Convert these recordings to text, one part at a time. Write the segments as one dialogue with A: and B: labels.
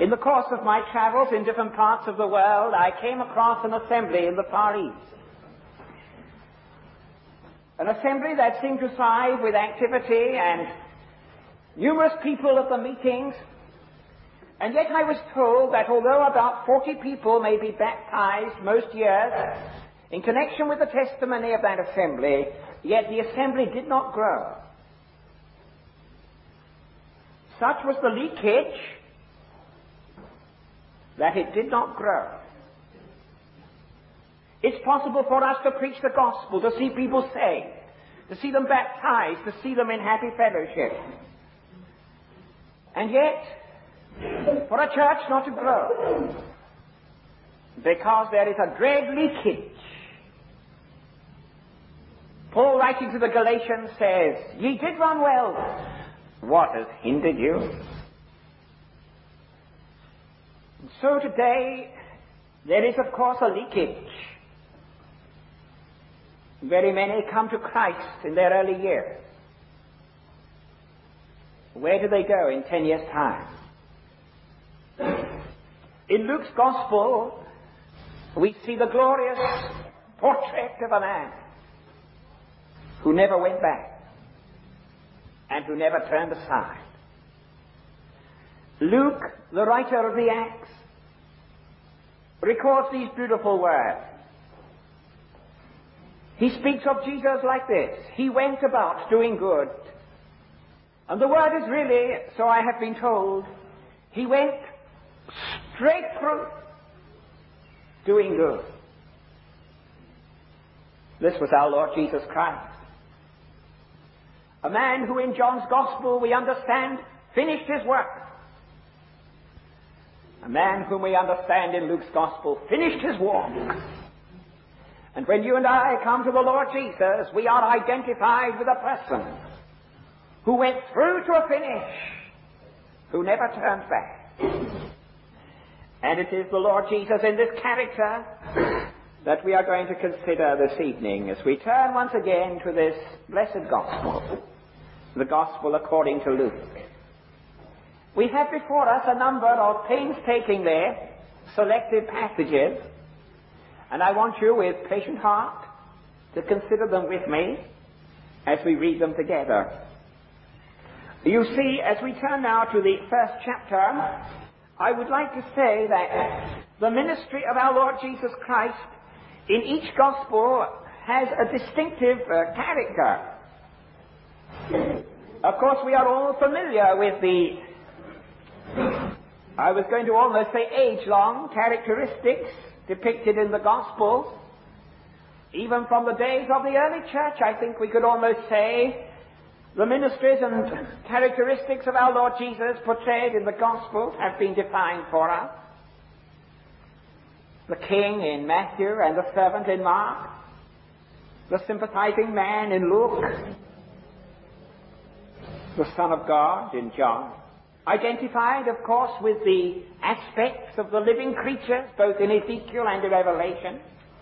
A: In the course of my travels in different parts of the world, I came across an assembly in the Far East. An assembly that seemed to thrive with activity and numerous people at the meetings. And yet I was told that although about 40 people may be baptized most years in connection with the testimony of that assembly, yet the assembly did not grow. Such was the leakage that it did not grow. It's possible for us to preach the gospel, to see people saved, to see them baptized, to see them in happy fellowship. And yet, for a church not to grow, because there is a dread leakage. Paul, writing to the Galatians, says, "Ye did run well. What has hindered you?" And so today, there is of course a leakage. Very many come to Christ in their early years. Where do they go in 10 years' time? In Luke's Gospel, we see the glorious portrait of a man who never went back and who never turned aside. Luke, the writer of the Acts, records these beautiful words. He speaks of Jesus like this: "He went about doing good." And the word is really, so I have been told, he went straight through doing good. This was our Lord Jesus Christ. A man who in John's Gospel, we understand, finished his work. A man whom we understand in Luke's Gospel finished his walk. And when you and I come to the Lord Jesus, we are identified with a person who went through to a finish, who never turned back. And it is the Lord Jesus in this character that we are going to consider this evening as we turn once again to this blessed Gospel, the Gospel according to Luke. We have before us a number of painstakingly selected passages, and I want you with patient heart to consider them with me as we read them together. You see, as we turn now to the first chapter, I would like to say that the ministry of our Lord Jesus Christ in each Gospel has a distinctive character. Of course, we are all familiar with the, I was going to almost say age-long characteristics depicted in the Gospels. Even from the days of the early church, I think we could almost say the ministries and characteristics of our Lord Jesus portrayed in the Gospels have been defined for us. The king in Matthew and the servant in Mark, the sympathizing man in Luke, the Son of God in John, identified, of course, with the aspects of the living creatures, both in Ezekiel and in Revelation.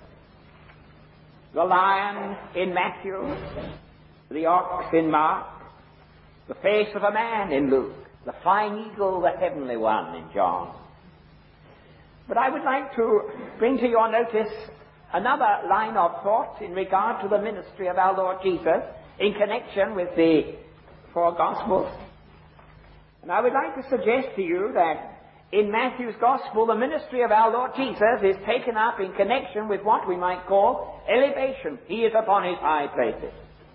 A: The lion in Matthew, the ox in Mark, the face of a man in Luke, the flying eagle, the heavenly one in John. But I would like to bring to your notice another line of thought in regard to the ministry of our Lord Jesus in connection with the four Gospels. And I would like to suggest to you that in Matthew's Gospel, the ministry of our Lord Jesus is taken up in connection with what we might call elevation. He is upon his high places.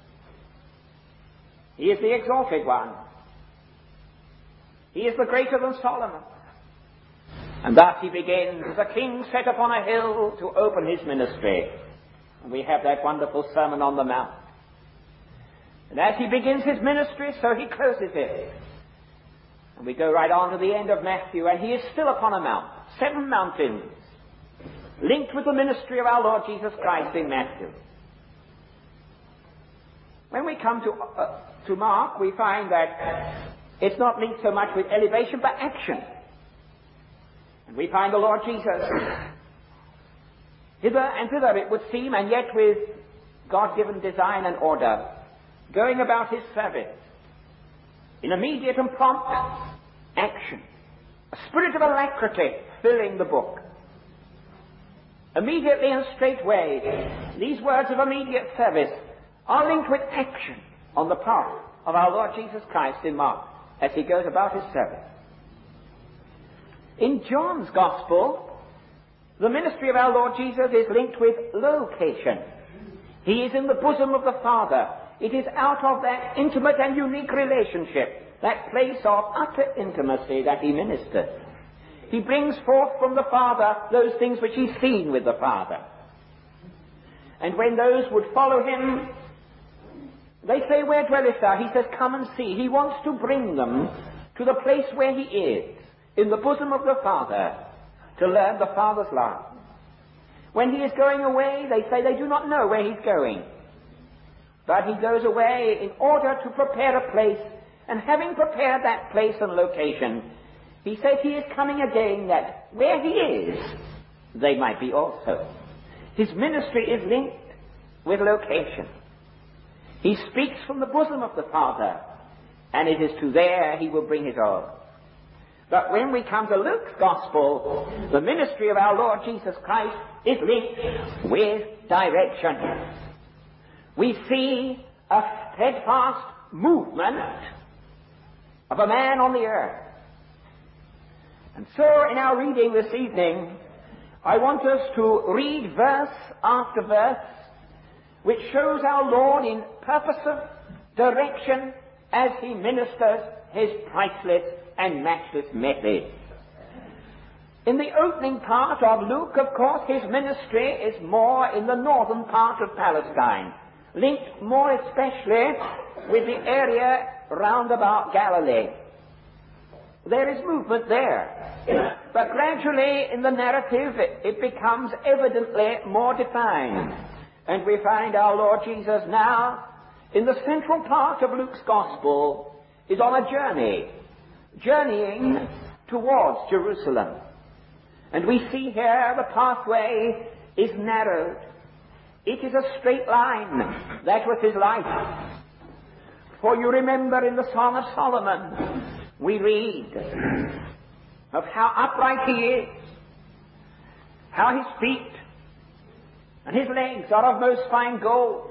A: He is the exalted one. He is the greater than Solomon. And thus he begins as a king set upon a hill to open his ministry. And we have that wonderful Sermon on the Mount. And as he begins his ministry, so he closes it. And we go right on to the end of Matthew, and he is still upon a mount. 7 mountains linked with the ministry of our Lord Jesus Christ in Matthew. When we come to Mark, we find that it's not linked so much with elevation, but action. And we find the Lord Jesus hither and thither, it would seem, and yet with God-given design and order, going about his service in immediate and prompt action. A spirit of alacrity filling the book. Immediately and straightway, these words of immediate service are linked with action on the part of our Lord Jesus Christ in Mark as he goes about his service. In John's Gospel, the ministry of our Lord Jesus is linked with location. He is in the bosom of the Father. It is out of that intimate and unique relationship, that place of utter intimacy, that he ministers. He brings forth from the Father those things which he's seen with the Father. And when those would follow him, they say, "Where dwellest thou?" He says, "Come and see." He wants to bring them to the place where he is, in the bosom of the Father, to learn the Father's love. When he is going away, they say they do not know where he's going. But he goes away in order to prepare a place, and having prepared that place and location, he says he is coming again, that where he is, they might be also. His ministry is linked with location. He speaks from the bosom of the Father, and it is to there he will bring his own. But when we come to Luke's Gospel, the ministry of our Lord Jesus Christ is linked with direction. We see a steadfast movement of a man on the earth. And so in our reading this evening, I want us to read verse after verse, which shows our Lord in purposive direction as he ministers his priceless and matchless message. In the opening part of Luke, of course, his ministry is more in the northern part of Palestine, linked more especially with the area round about Galilee. There is movement there. But gradually in the narrative it becomes evidently more defined. And we find our Lord Jesus now, in the central part of Luke's Gospel, is on a journeying towards Jerusalem. And we see here the pathway is narrowed. It is a straight line. That was his life. For you remember in the Song of Solomon, we read of how upright he is, how his feet and his legs are of most fine gold,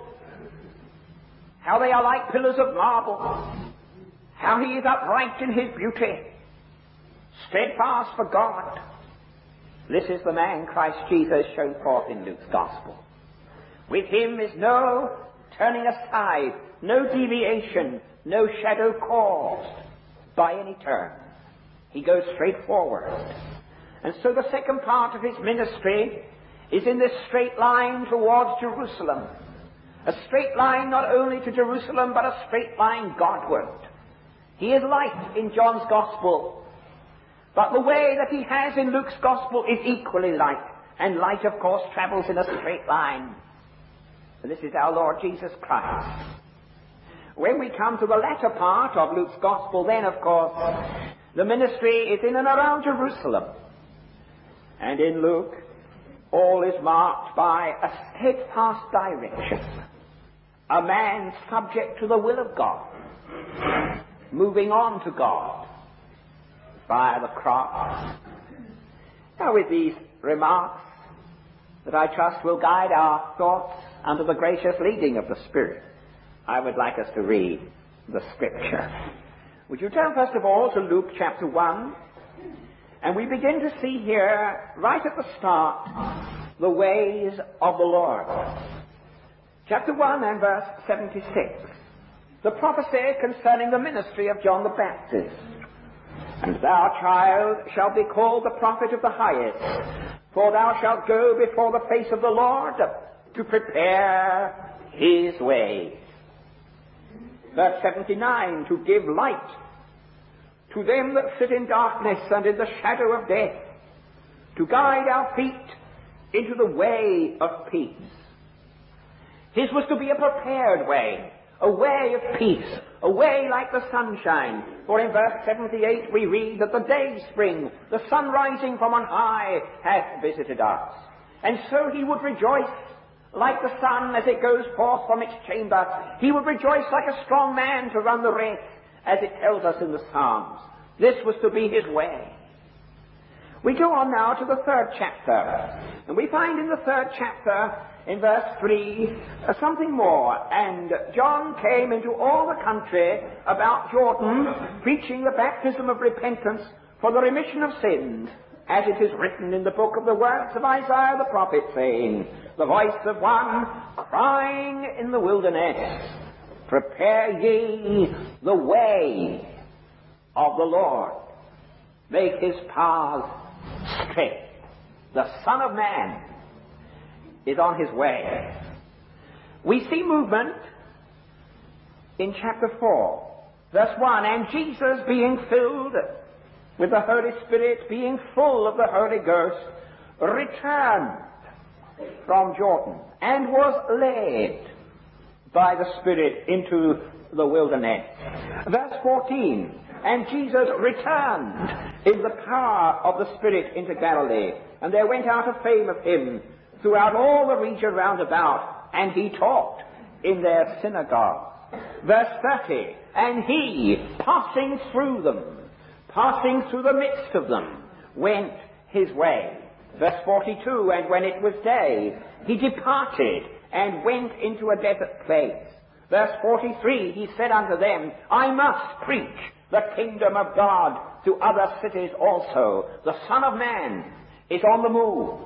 A: how they are like pillars of marble, how he is upright in his beauty, steadfast for God. This is the man Christ Jesus shown forth in Luke's Gospel. With him is no turning aside, no deviation, no shadow caused by any turn. He goes straight forward. And so the second part of his ministry is in this straight line towards Jerusalem. A straight line not only to Jerusalem, but a straight line Godward. He is light in John's Gospel, but the way that he has in Luke's Gospel is equally light. And light, of course, travels in a straight line. And this is our Lord Jesus Christ. When we come to the latter part of Luke's Gospel, then, of course, the ministry is in and around Jerusalem. And in Luke, all is marked by a steadfast direction. A man subject to the will of God, moving on to God via the cross. Now, with these remarks that I trust will guide our thoughts under the gracious leading of the Spirit, I would like us to read the Scripture. Would you turn first of all to Luke chapter 1, and we begin to see here, right at the start, the ways of the Lord. Chapter 1 and verse 76. The prophecy concerning the ministry of John the Baptist. And thou, child, shalt be called the prophet of the highest, for thou shalt go before the face of the Lord to prepare his way. Verse 79, to give light to them that sit in darkness and in the shadow of death, to guide our feet into the way of peace. His was to be a prepared way, a way of peace, a way like the sunshine. For in verse 78 we read that the day spring, the sun rising from on high, hath visited us. And so he would rejoice like the sun as it goes forth from its chamber. He would rejoice like a strong man to run the race, as it tells us in the Psalms. This was to be his way. We go on now to the 3rd chapter, and we find in the 3rd chapter, in verse 3, something more. And John came into all the country about Jordan, preaching the baptism of repentance for the remission of sins, as it is written in the book of the words of Isaiah the prophet, saying, the voice of one crying in the wilderness, prepare ye the way of the Lord, make his paths straight. The Son of Man is on his way. We see movement in chapter 4, verse 1, and Jesus, being filled with the Holy Spirit, being full of the Holy Ghost, returned from Jordan and was led by the Spirit into the wilderness. Verse 14, and Jesus returned in the power of the Spirit into Galilee, and there went out a fame of him throughout all the region round about, and he taught in their synagogues. Verse 30, and he, passing through the midst of them, went his way. Verse 42, and when it was day, he departed and went into a desert place. Verse 43, he said unto them, I must preach the kingdom of God to other cities also. The Son of Man is on the move.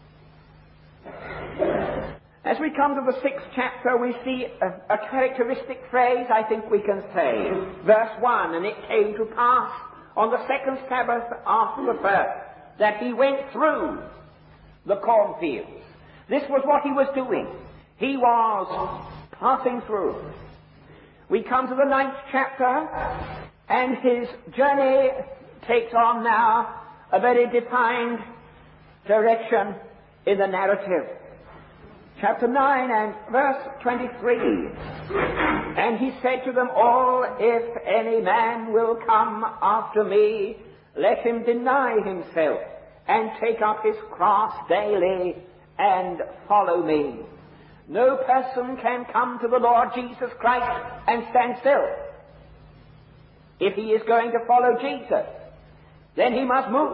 A: As we come to the 6th chapter, we see a characteristic phrase, I think we can say. Verse 1, and it came to pass on the 2nd Sabbath after the first, that he went through the cornfields. This was what he was doing. He was passing through. We come to the 9th chapter, and his journey takes on now a very defined direction in the narrative. Chapter 9 and verse 23. And he said to them all, if any man will come after me, let him deny himself and take up his cross daily and follow me. No person can come to the Lord Jesus Christ and stand still. If he is going to follow Jesus, then he must move.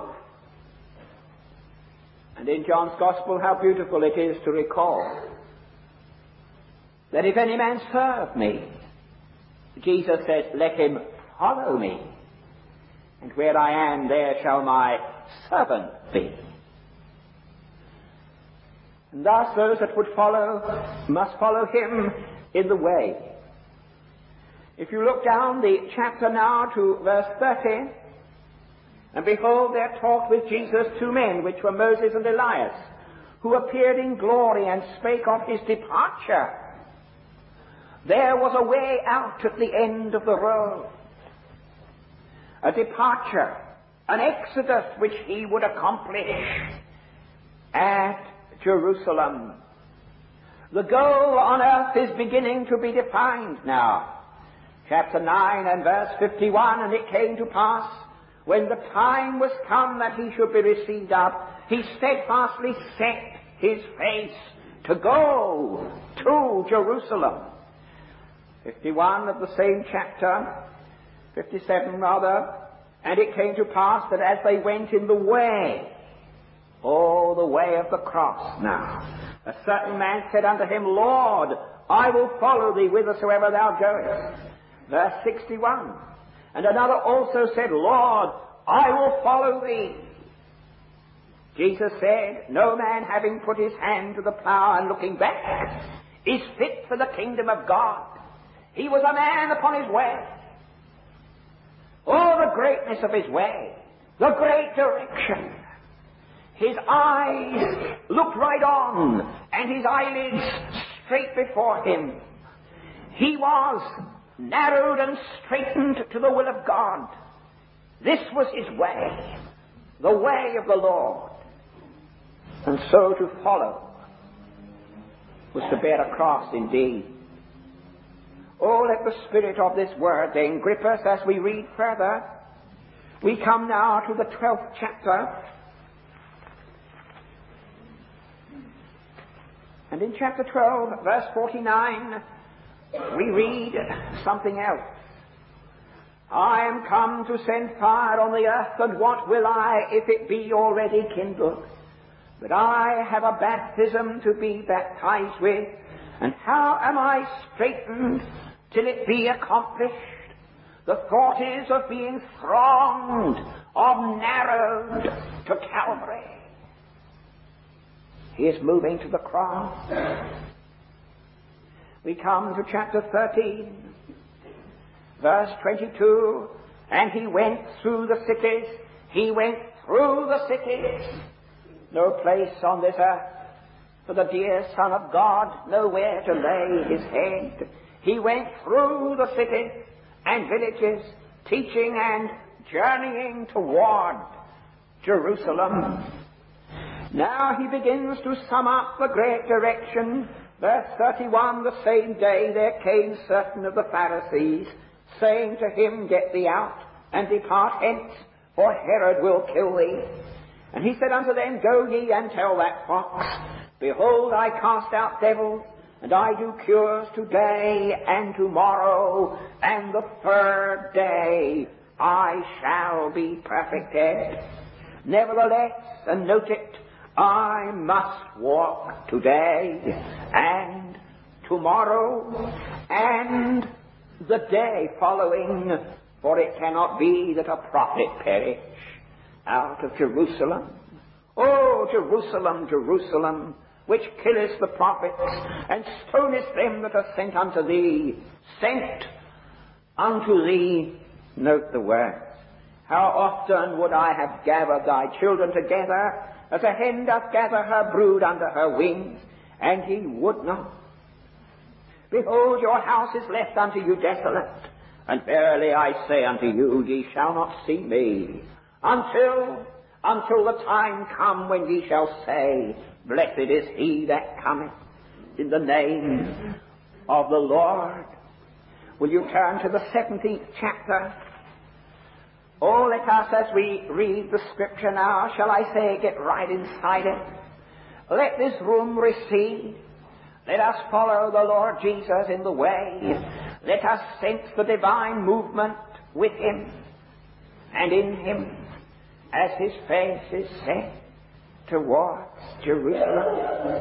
A: And in John's Gospel, how beautiful it is to recall that if any man serve me, Jesus says, let him follow me. And where I am, there shall my servant be. And thus those that would follow must follow him in the way. If you look down the chapter now to verse 30, and behold, there talked with Jesus 2 men, which were Moses and Elias, who appeared in glory and spake of his departure. There was a way out at the end of the road. A departure, an exodus which he would accomplish at Jerusalem. The goal on earth is beginning to be defined now. Chapter 9 and verse 51, and it came to pass, when the time was come that he should be received up, he steadfastly set his face to go to Jerusalem. 51 of the same chapter, 57 rather, and it came to pass that as they went in the way, the way of the cross now, a certain man said unto him, Lord, I will follow thee whithersoever thou goest. Verse 61. And another also said, Lord, I will follow thee. Jesus said, no man having put his hand to the plough and looking back is fit for the kingdom of God. He was a man upon his way. Oh, the greatness of his way, the great direction. His eyes looked right on, and his eyelids straight before him. He was narrowed and straightened to the will of God. This was his way, the way of the Lord. And so to follow was to bear a cross indeed. Oh, let the spirit of this word then grip us as we read further. We come now to the 12th chapter. And in chapter 12, verse 49, we read something else. I am come to send fire on the earth, and what will I if it be already kindled? But I have a baptism to be baptized with, and how am I straitened till it be accomplished? The thought is of being thronged, of narrowed to Calvary. He is moving to the cross. We come to chapter 13, verse 22, and he went through the cities. He went through the cities. No place on this earth for the dear Son of God, nowhere to lay his head. He went through the cities and villages, teaching and journeying toward Jerusalem. Now he begins to sum up the great direction. Verse 31, the same day there came certain of the Pharisees, saying to him, Get thee out, and depart hence, for Herod will kill thee. And he said unto them, Go ye and tell that fox, Behold, I cast out devils, and I do cures today and tomorrow, and the third day I shall be perfected. Nevertheless, and note it, I must walk today and tomorrow and the day following, for it cannot be that a prophet perish out of Jerusalem. O Jerusalem, Jerusalem, which killest the prophets and stonest them that are sent unto thee, sent unto thee, note the words, how often would I have gathered thy children together, as a hen doth gather her brood under her wings, and ye would not. Behold, your house is left unto you desolate, and verily I say unto you, ye shall not see me, until the time come when ye shall say, Blessed is he that cometh in the name of the Lord. Will you turn to the 17th chapter? Oh, let us, as we read the scripture now, shall I say, get right inside it. Let this room recede. Let us follow the Lord Jesus in the way. Let us sense the divine movement with him and in him as his face is set towards Jerusalem.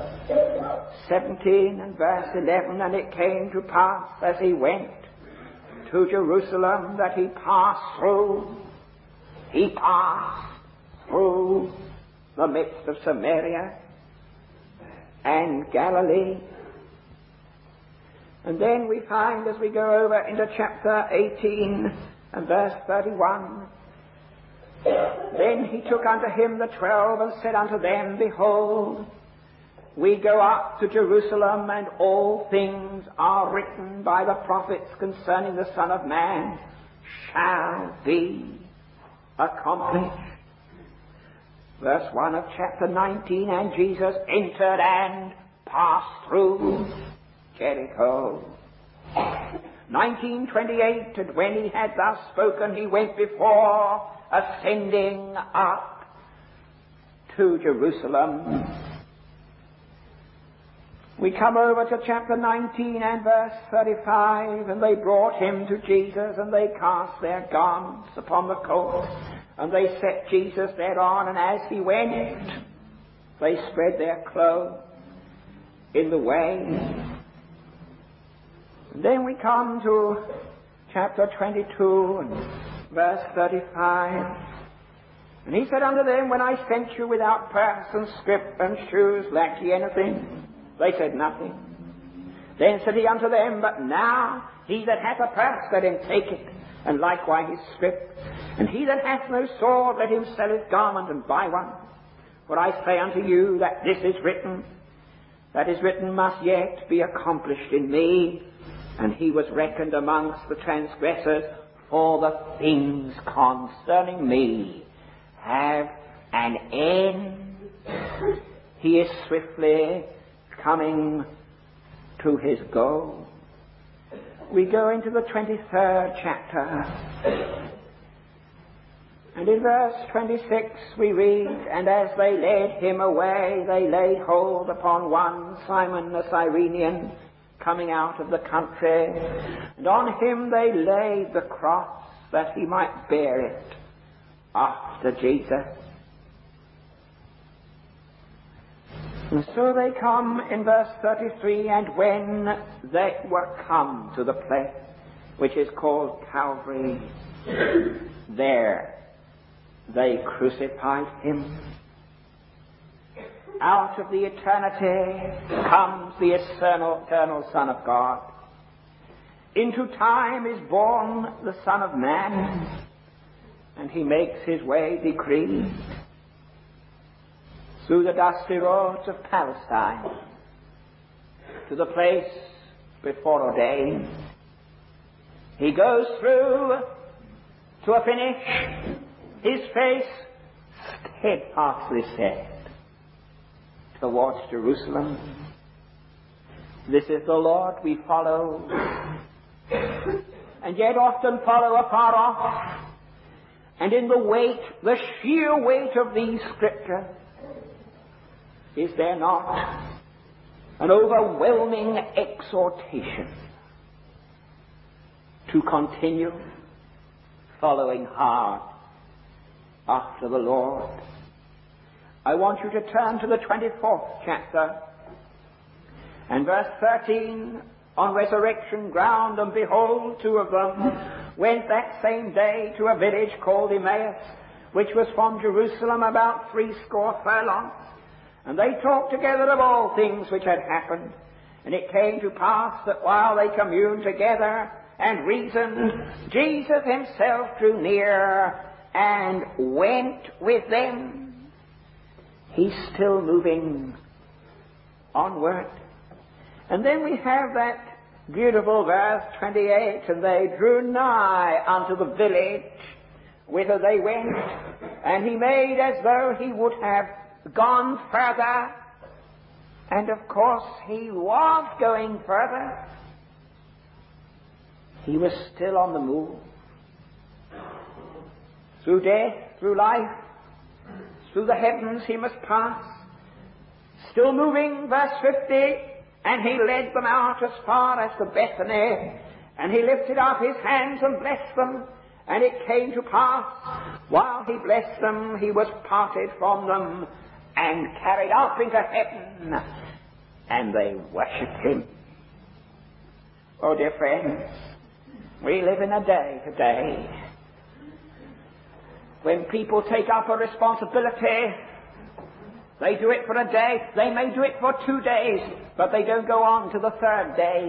A: 17 and verse 11, And it came to pass as he went to Jerusalem that he passed through the midst of Samaria and Galilee. And then we find, as we go over into chapter 18 and verse 31, Then he took unto him the 12 and said unto them, Behold, we go up to Jerusalem, and all things are written by the prophets concerning the Son of Man shall be accomplished. Verse 1 of chapter 19, And Jesus entered and passed through Jericho. 19:28, And when he had thus spoken, he went before, ascending up to Jerusalem. We come over to chapter 19 and verse 35, And they brought him to Jesus, and they cast their garments upon the colt, and they set Jesus thereon, and as he went, they spread their clothes in the way. And then we come to chapter 22 and verse 35. And he said unto them, When I sent you without purse and scrip and shoes, lack ye anything? They said, Nothing. Then said he unto them, But now he that hath a purse, let him take it, and likewise his scrip. And he that hath no sword, let him sell his garment and buy one. For I say unto you that this is written, that is written must yet be accomplished in me. And he was reckoned amongst the transgressors, for the things concerning me have an end. He is swiftly coming to his goal. We go into the 23rd chapter. And in verse 26 we read, And as they led him away, they laid hold upon one, Simon the Cyrenian, coming out of the country. And on him they laid the cross that he might bear it after Jesus. And so they come in verse 33, and when they were come to the place which is called Calvary, there they crucified him. Out of the eternity comes the eternal Son of God. Into time is born the Son of Man, and he makes his way decreed through the dusty roads of Palestine to the place before ordained. He goes through to a finish, his face steadfastly set towards Jerusalem. This is the Lord we follow, and yet often follow afar off. And in the weight, the sheer weight of these scriptures, is there not an overwhelming exhortation to continue following hard after the Lord? I want you to turn to the 24th chapter and verse 13. On resurrection ground, and behold, two of them went that same day to a village called Emmaus, which was from Jerusalem about 80 furlongs. And they talked together of all things which had happened. And it came to pass that while they communed together and reasoned, Jesus himself drew near and went with them. He's still moving onward. And then we have that beautiful verse 28, and they drew nigh unto the village whither they went, and he made as though he would have gone further. And of course he was going further. He was still on the move. Through death, through life, through the heavens he must pass. Still moving, verse 50, and he led them out as far as to Bethany, and he lifted up his hands and blessed them. And it came to pass, while he blessed them, he was parted from them and carried up into heaven, and they worshipped him. Oh, dear friends, we live in a day today when people take up a responsibility. They do it for a day, they may do it for 2 days, but they don't go on to the 3rd day.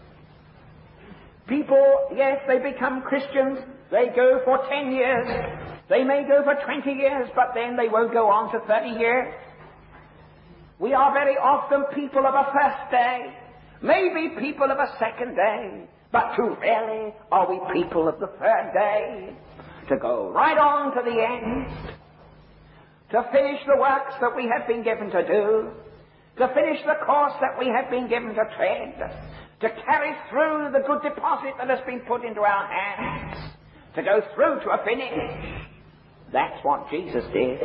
A: People, yes, they become Christians, they go for 10 years, they may go for 20 years, but then they won't go on to 30 years. We are very often people of a first day, maybe people of a second day, but too rarely are we people of the 3rd day, to go right on to the end. To finish the works that we have been given to do, to finish the course that we have been given to tread, to carry through the good deposit that has been put into our hands, to go through to a finish. That's what Jesus did.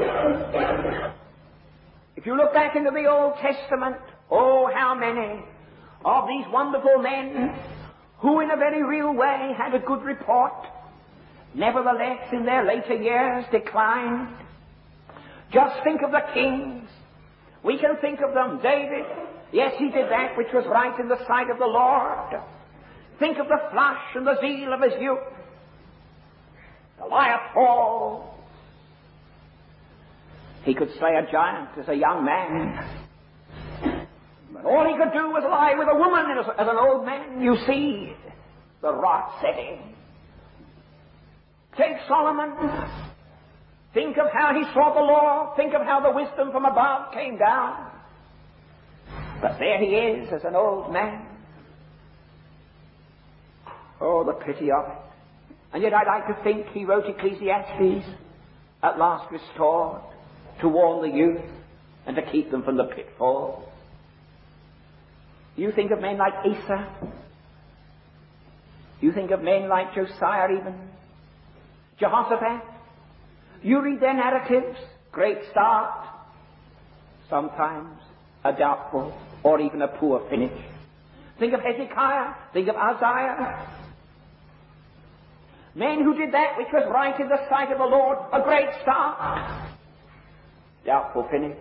A: If you look back into the Old Testament, oh, how many of these wonderful men who in a very real way had a good report, nevertheless in their later years declined. Just think of the kings. We can think of them. David, yes, he did that which was right in the sight of the Lord. Think of the flush and the zeal of his youth. Goliath falls. He could slay a giant as a young man. But all he could do was lie with a woman as an old man. You see the rot setting. Take Solomon. Think of how he saw the law. Think of how the wisdom from above came down. But there he is as an old man. Oh, the pity of it. And yet I'd like to think he wrote Ecclesiastes, at last restored, to warn the youth and to keep them from the pitfall. You think of men like Asa. You think of men like Josiah even. Jehoshaphat. You read their narratives, great start, sometimes a doubtful or even a poor finish. Think of Hezekiah, think of Isaiah. Men who did that which was right in the sight of the Lord, a great start. Doubtful finish.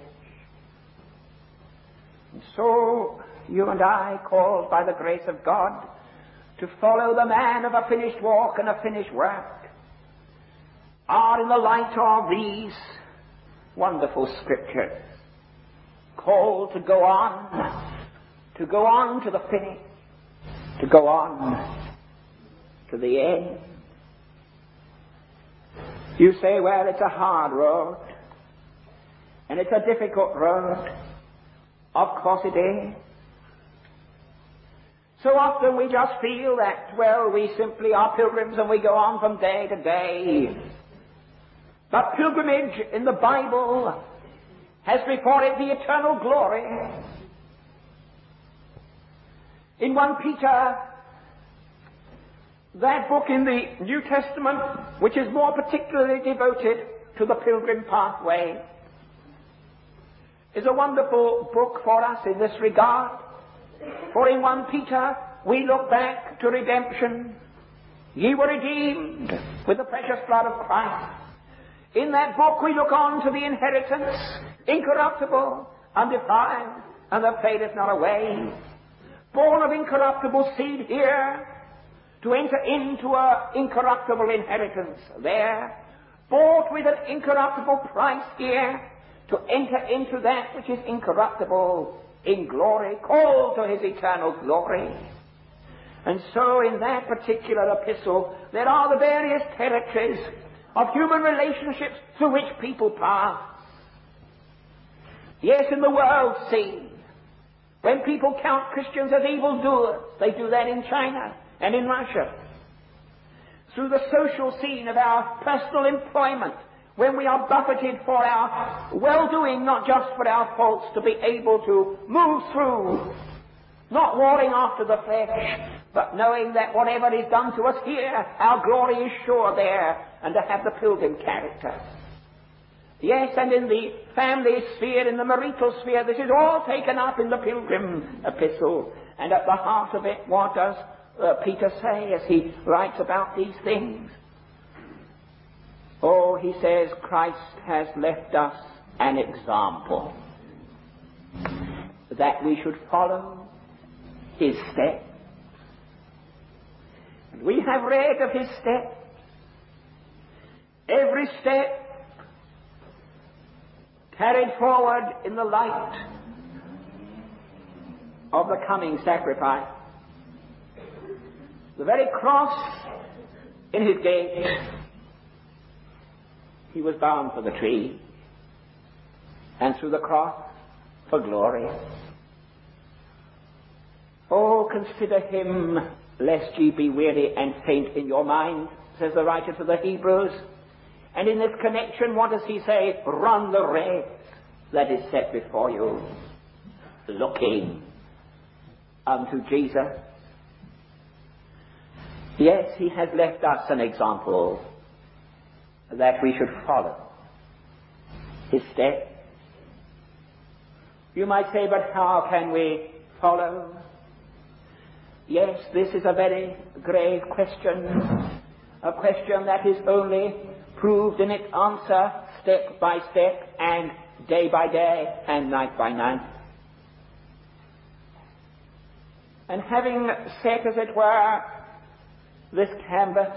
A: And so, you and I, called by the grace of God to follow the man of a finished walk and a finished work, are in the light of these wonderful scriptures called to go on to the finish, to go on to the end. You say, well, it's a hard road, and it's a difficult road. Of course it is. So often we just feel that, well, we simply are pilgrims and we go on from day to day. But pilgrimage in the Bible has before it the eternal glory. In 1 Peter, that book in the New Testament, which is more particularly devoted to the pilgrim pathway, is a wonderful book for us in this regard. For in 1 Peter, we look back to redemption. Ye were redeemed with the precious blood of Christ. In that book, we look on to the inheritance, incorruptible, undefiled, and that fadeth not away. Born of incorruptible seed here, to enter into an incorruptible inheritance there. Bought with an incorruptible price here, to enter into that which is incorruptible in glory, called to his eternal glory. And so in that particular epistle, there are the various territories of human relationships through which people pass. Yes, in the world scene, when people count Christians as evildoers, they do that in China and in Russia. Through the social scene of our personal employment, when we are buffeted for our well-doing, not just for our faults, to be able to move through, not warring after the flesh, but knowing that whatever is done to us here, our glory is sure there, and to have the pilgrim character. Yes, and in the family sphere, in the marital sphere, this is all taken up in the pilgrim epistle. And at the heart of it, what does Peter say as he writes about these things? Oh, he says, Christ has left us an example that we should follow his steps. And we have read of his steps. Every step carried forward in the light of the coming sacrifice. The very cross in his gate, he was bound for the tree, and through the cross for glory. Oh, consider him, lest ye be weary and faint in your mind, says the writer to the Hebrews. And in this connection, what does he say? Run the race that is set before you, looking unto Jesus. Yes, he has left us an example that we should follow his steps. You might say, but how can we follow? Yes, this is a very grave question, a question that is only proved in its answer step by step and day by day and night by night. And having set, as it were, this canvas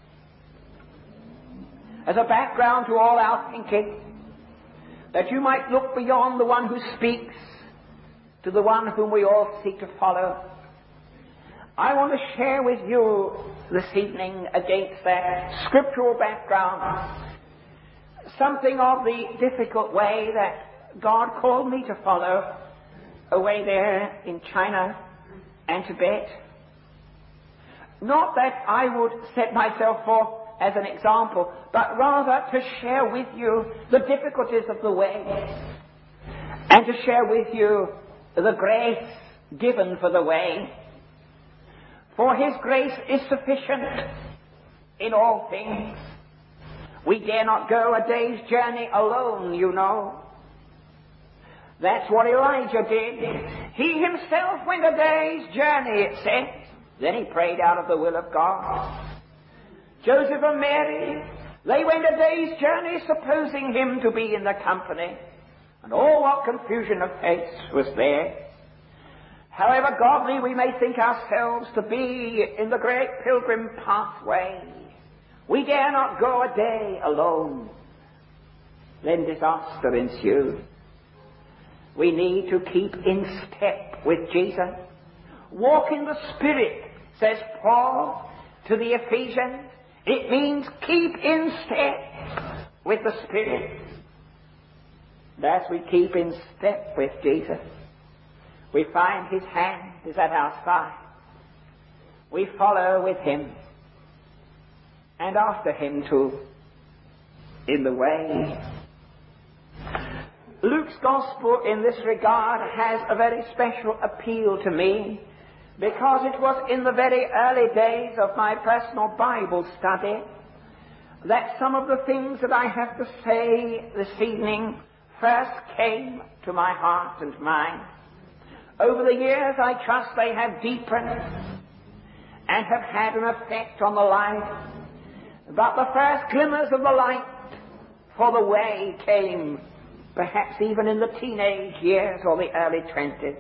A: as a background to all our thinking, that you might look beyond the one who speaks to the one whom we all seek to follow, I want to share with you this evening, against that scriptural background, something of the difficult way that God called me to follow away there in China and Tibet. Not that I would set myself forth as an example, but rather to share with you the difficulties of the way, and to share with you the grace given for the way. For his grace is sufficient in all things. We dare not go a day's journey alone, you know. That's what Elijah did. He himself went a day's journey, it says. Then he prayed out of the will of God. Joseph and Mary, they went a day's journey supposing him to be in the company. And oh, what confusion of face was there. However godly we may think ourselves to be in the great pilgrim pathway, we dare not go a day alone. Then disaster ensued. We need to keep in step with Jesus. Walk in the Spirit, says Paul to the Ephesians. It means keep in step with the Spirit. And as we keep in step with Jesus, we find his hand is at our side. We follow with him and after him too in the way. Luke's Gospel in this regard has a very special appeal to me, because it was in the very early days of my personal Bible study that some of the things that I have to say this evening first came to my heart and mind. Over the years, I trust they have deepened and have had an effect on the life. But the first glimmers of the light for the way came perhaps even in the teenage years or the early 20s.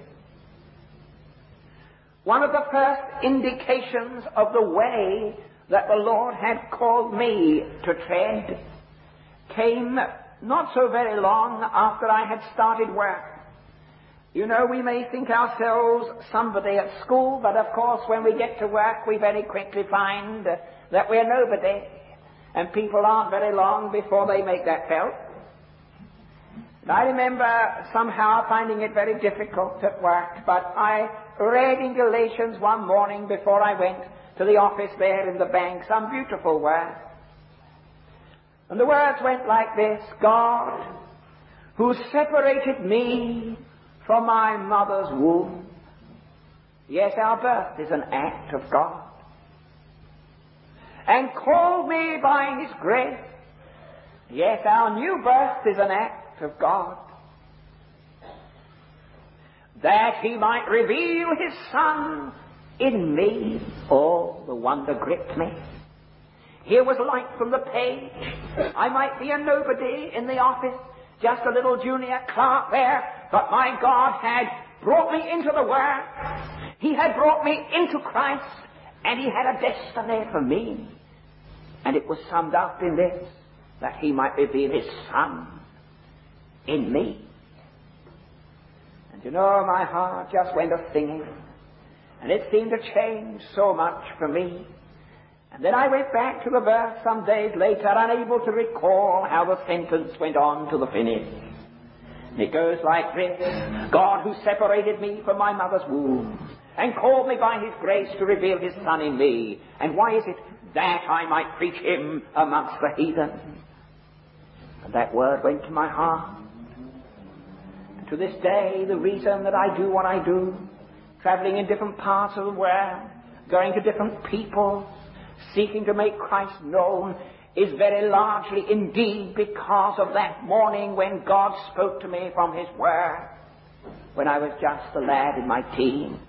A: One of the first indications of the way that the Lord had called me to tread came not so very long after I had started work. You know, we may think ourselves somebody at school, but of course when we get to work we very quickly find that we're nobody, and people aren't very long before they make that felt. And I remember somehow finding it very difficult at work, but I read in Galatians one morning before I went to the office there in the bank some beautiful words. And the words went like this: God, who separated me from my mother's womb. Yes, our birth is an act of God. And called me by his grace. Yes, our new birth is an act of God. That he might reveal his Son in me. Oh, the wonder gripped me. Here was light from the page. I might be a nobody in the office, just a little junior clerk there, but my God had brought me into the work. He had brought me into Christ, and he had a destiny for me. And it was summed up in this, that he might reveal his Son in me. And you know, my heart just went a-singing, and it seemed to change so much for me. And then I went back to the verse some days later, unable to recall how the sentence went on to the finish. And it goes like this: God, who separated me from my mother's womb and called me by his grace to reveal his Son in me. And why is it? That I might preach him amongst the heathen. And that word went to my heart. And to this day, the reason that I do what I do, traveling in different parts of the world, going to different people, seeking to make Christ known, is very largely indeed because of that morning when God spoke to me from his word, when I was just a lad in my teens.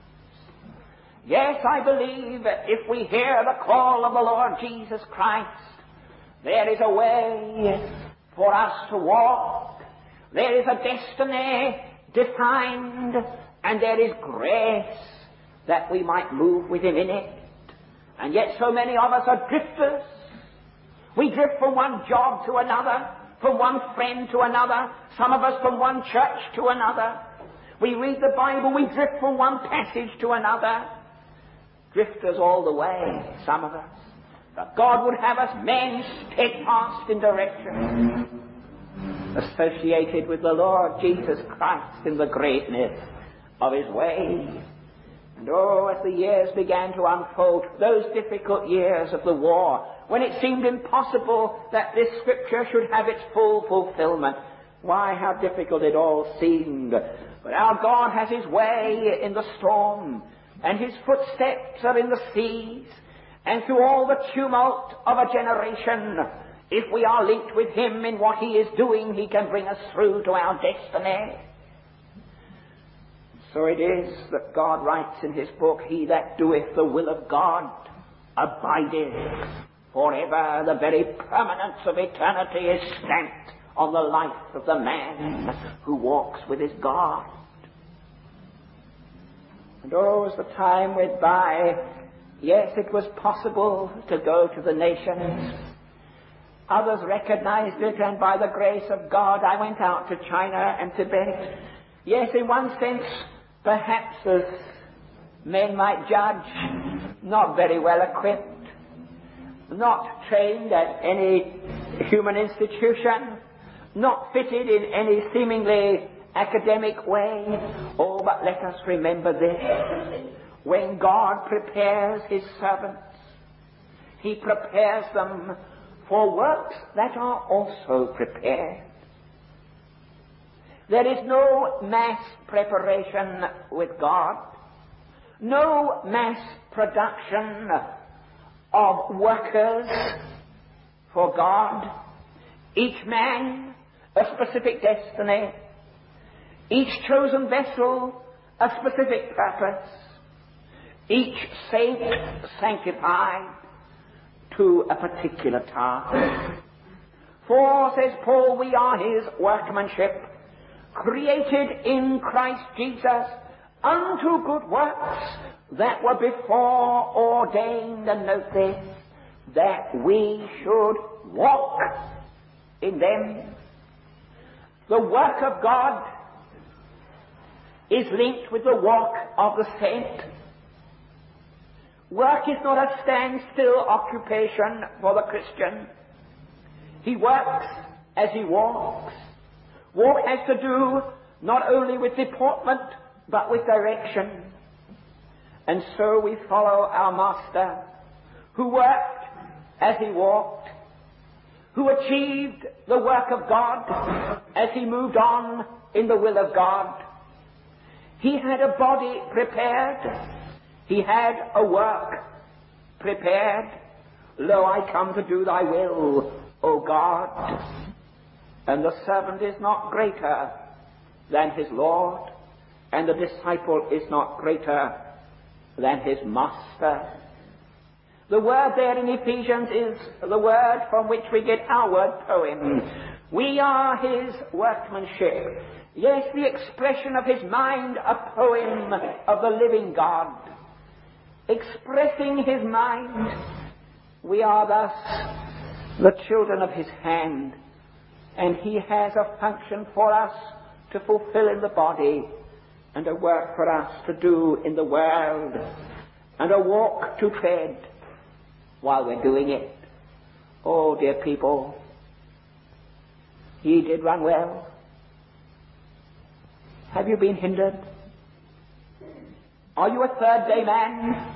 A: Yes, I believe that if we hear the call of the Lord Jesus Christ, there is a way for us to walk. There is a destiny defined, and there is grace that we might move with him in it. And yet so many of us are drifters. We drift from one job to another, from one friend to another, some of us from one church to another. We read the Bible, we drift from one passage to another. Drifters all the way, some of us. But God would have us men steadfast in direction, associated with the Lord Jesus Christ in the greatness of his ways. And oh, as the years began to unfold, those difficult years of the war, when it seemed impossible that this scripture should have its full fulfillment, why, how difficult it all seemed. But our God has his way in the storm, and his footsteps are in the seas, and through all the tumult of a generation, if we are linked with him in what he is doing, he can bring us through to our destiny. So it is that God writes in his book, he that doeth the will of God abideth Forever the very permanence of eternity is stamped on the life of the man who walks with his God. And as the time went by, yes, it was possible to go to the nations. Others recognized it, and by the grace of God I went out to China and Tibet. Yes, in one sense, perhaps as men might judge, not very well equipped, not trained at any human institution, not fitted in any seemingly academic way. Oh, but let us remember this. When God prepares his servants, he prepares them for works that are also prepared. There is no mass preparation with God, no mass production of workers for God. Each man a specific destiny, each chosen vessel a specific purpose, each saint sanctified to a particular task. For, says Paul, we are his workmanship, created in Christ Jesus unto good works that were before ordained, and note this, that we should walk in them. The work of God is linked with the walk of the saint. Work is not a standstill occupation for the Christian. He works as he walks. Walk has to do not only with deportment, but with direction. And so we follow our Master, who worked as he walked, who achieved the work of God as he moved on in the will of God. He had a body prepared. He had a work prepared. Lo, I come to do thy will, O God. And the servant is not greater than his Lord, and the disciple is not greater than his master. The word there in Ephesians is the word from which we get our word poem. We are his workmanship. Yes, the expression of his mind, a poem of the living God. Expressing his mind, we are thus the children of his hand, and he has a function for us to fulfill in the body, and a work for us to do in the world, and a walk to tread while we're doing it. Oh, dear people, ye did run well. Have you been hindered? Are you a third-day man?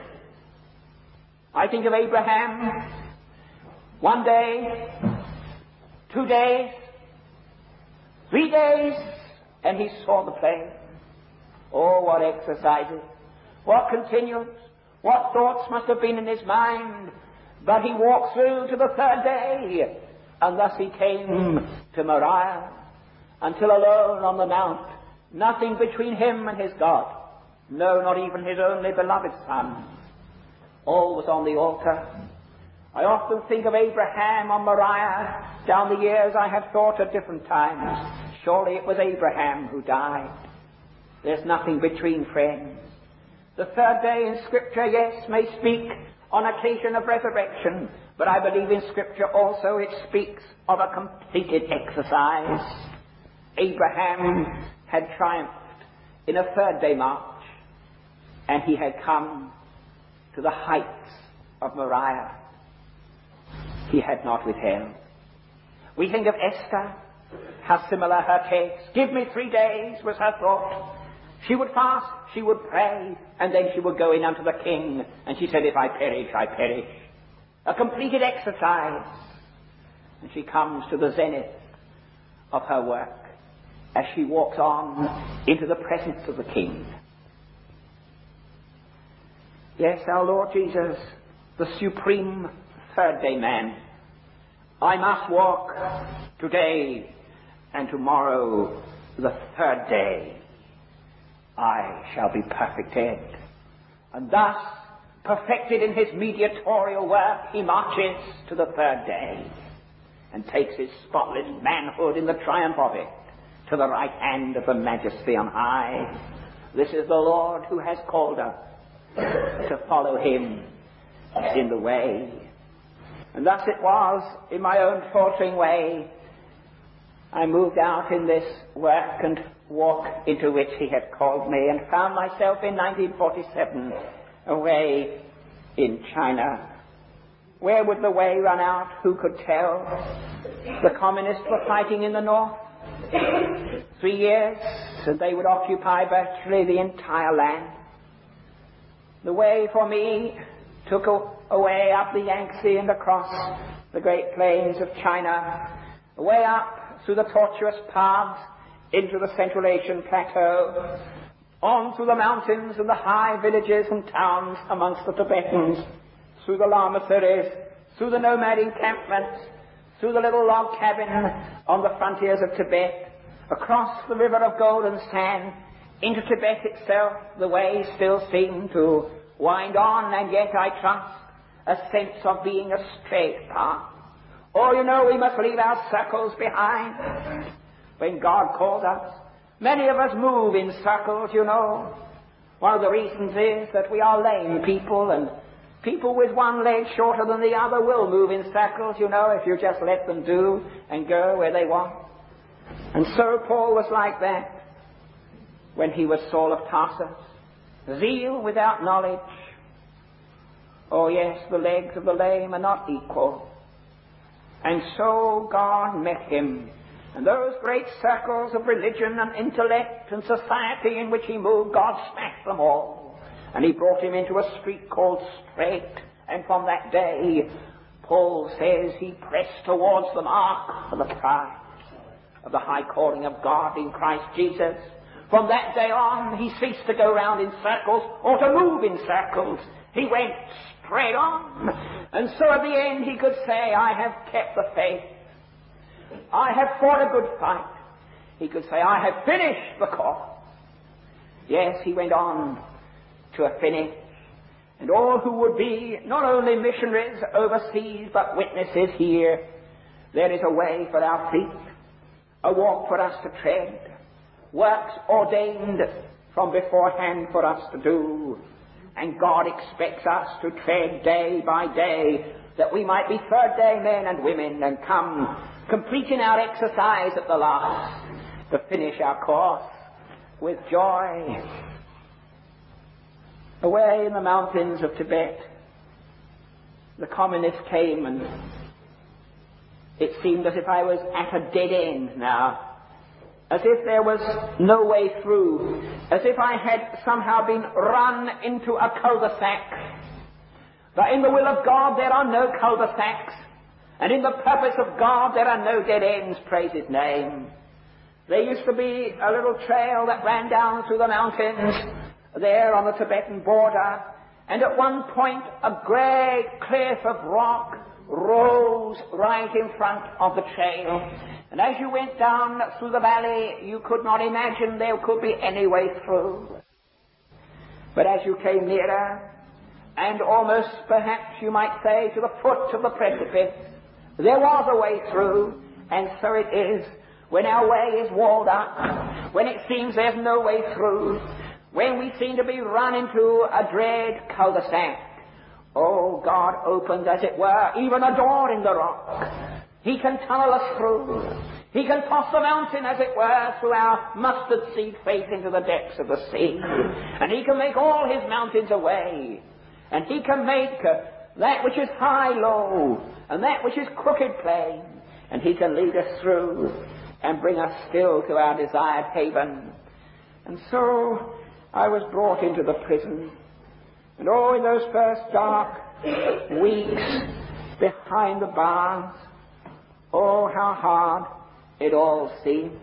A: I think of Abraham. 1 day, 2 days, 3 days, and he saw the plain. Oh, what exercises, what continuance, what thoughts must have been in his mind. But he walked through to the 3rd day, and thus he came to Moriah, until alone on the mount, nothing between him and his God. No, not even his only beloved son. All was on the altar. I often think of Abraham on Moriah. Down the years I have thought at different times, surely it was Abraham who died. There's nothing between friends. The 3rd day in Scripture, yes, may speak on occasion of resurrection, but I believe in Scripture also it speaks of a completed exercise. Abraham had triumphed in a 3rd day march, and he had come to the heights of Moriah. He had not withheld. We think of Esther, how similar her case. Give me 3 days was her thought. She would fast, she would pray, and then she would go in unto the king, and she said, if I perish, I perish. A completed exercise. And she comes to the zenith of her work as she walks on into the presence of the king. Yes, our Lord Jesus, the supreme 3rd day man. I must walk today and tomorrow, the 3rd day. I shall be perfected. And thus perfected in his mediatorial work, he marches to the third day and takes his spotless manhood in the triumph of it to the right hand of the majesty on high. This is the Lord who has called us to follow him in the way. And thus it was, in my own faltering way, I moved out in this work and walk into which he had called me, and found myself in 1947 away in China. Where would the way run out? Who could tell? The communists were fighting in the north. 3 years, and they would occupy virtually the entire land. The way for me took a way up the Yangtze and across the great plains of China, a way up through the tortuous paths into the Central Asian plateau, on through the mountains and the high villages and towns amongst the Tibetans, through the lamaseries, through the nomad encampments, through the little log cabin on the frontiers of Tibet, across the river of golden sand, into Tibet itself. The way still seemed to wind on, and yet I trust a sense of being a straight path. Oh, you know, we must leave our circles behind when God calls us. Many of us move in circles, you know. One of the reasons is that we are lame people, and people with one leg shorter than the other will move in circles, you know, if you just let them do and go where they want. And so Paul was like that when he was Saul of Tarsus. Zeal without knowledge. Oh yes, the legs of the lame are not equal. And so God met him. And those great circles of religion and intellect and society in which he moved, God smashed them all. And he brought him into a street called Straight. And from that day, Paul says, he pressed towards the mark for the prize of the high calling of God in Christ Jesus. From that day on, he ceased to go round in circles or to move in circles. He went straight on. And so at the end he could say, I have kept the faith. I have fought a good fight. He could say, I have finished the course. Yes, he went on to a finish. And all who would be not only missionaries overseas, but witnesses here, there is a way for our feet, a walk for us to tread, works ordained from beforehand for us to do. And God expects us to tread day by day, that we might be third day men and women and come completing our exercise at the last to finish our course with joy. Away in the mountains of Tibet, the communists came, and it seemed as if I was at a dead end now. As if there was no way through, as if I had somehow been run into a cul-de-sac. But in the will of God there are no cul-de-sacs, and in the purpose of God there are no dead ends, praise his name. There used to be a little trail that ran down through the mountains there on the Tibetan border, and at one point a great cliff of rock rose right in front of the trail. And as you went down through the valley, you could not imagine there could be any way through. But as you came nearer, and almost perhaps you might say to the foot of the precipice, there was a way through. And so it is when our way is walled up, when it seems there's no way through, when we seem to be run into a dread cul-de-sac. Oh, God opens, as it were, even a door in the rock. He can tunnel us through. He can toss the mountain, as it were, through our mustard seed faith into the depths of the sea. And he can make all his mountains a way. And he can make that which is high low, and that which is crooked plain. And he can lead us through and bring us still to our desired haven. And so I was brought into the prison. And in those first dark weeks behind the bars, oh, how hard it all seemed.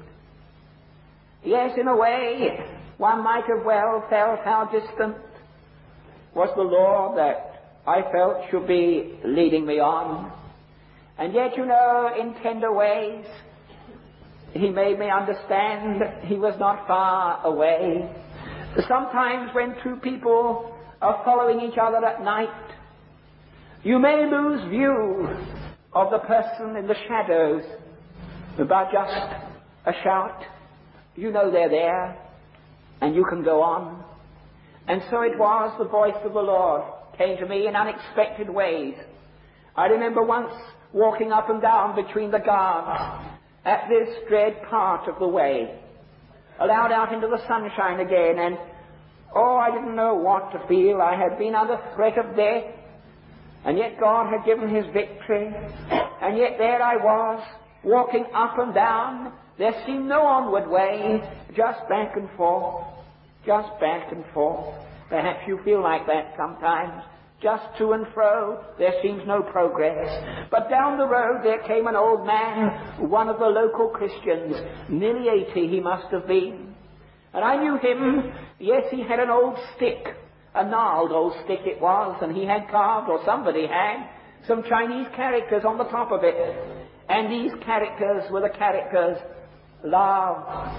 A: Yes, in a way, one might have well felt how distant was the Lord that I felt should be leading me on. And yet, you know, in tender ways, he made me understand he was not far away. Sometimes when two people of following each other at night, you may lose view of the person in the shadows, but just a shout, you know they're there, and you can go on. And so it was the voice of the Lord came to me in unexpected ways. I remember once walking up and down between the guards at this dread part of the way, allowed out into the sunshine again, and I didn't know what to feel. I had been under threat of death, and yet God had given his victory, and yet there I was, walking up and down. There seemed no onward way, just back and forth, just back and forth. Perhaps you feel like that sometimes. Just to and fro, there seems no progress. But down the road there came an old man, one of the local Christians, nearly 80 he must have been. And I knew him. Yes, he had an old stick, a gnarled old stick it was, and he had carved, or somebody had, some Chinese characters on the top of it. And these characters were the characters love,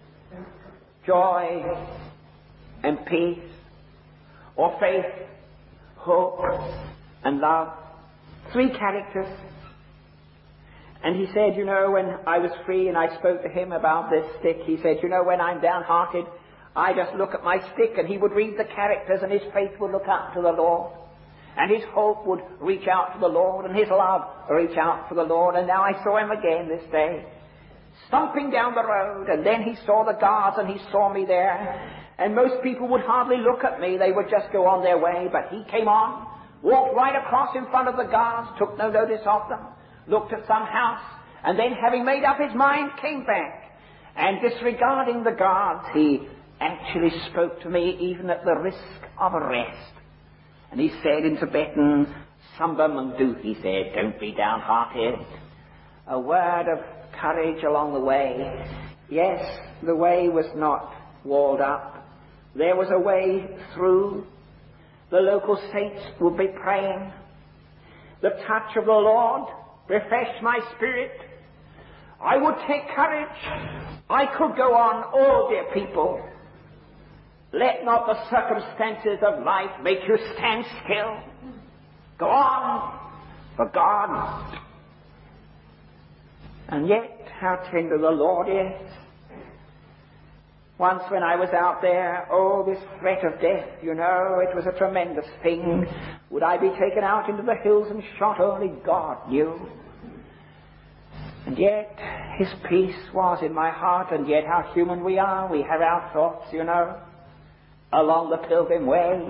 A: joy, and peace, or faith, hope, and love. 3 characters. And he said, when I was free and I spoke to him about this stick, he said, when I'm downhearted, I just look at my stick, and he would read the characters, and his faith would look up to the Lord, and his hope would reach out to the Lord, and his love reach out to the Lord. And now I saw him again this day, stomping down the road, and then he saw the guards, and he saw me there. And most people would hardly look at me. They would just go on their way. But he came on, walked right across in front of the guards, took no notice of them, looked at some house, and then, having made up his mind, came back. And disregarding the guards, he actually spoke to me even at the risk of arrest. And he said in Tibetan, Samba Mungdu, he said, don't be downhearted. A word of courage along the way. Yes, the way was not walled up. There was a way through. The local saints would be praying. The touch of the Lord refreshed my spirit. I would take courage. I could go on. Oh, dear people, let not the circumstances of life make you stand still. Go on for God. And yet, how tender the Lord is. Once when I was out there, this threat of death, it was a tremendous thing. Would I be taken out into the hills and shot? Only God knew. And yet, his peace was in my heart, and yet how human we are. We have our thoughts, along the pilgrim way.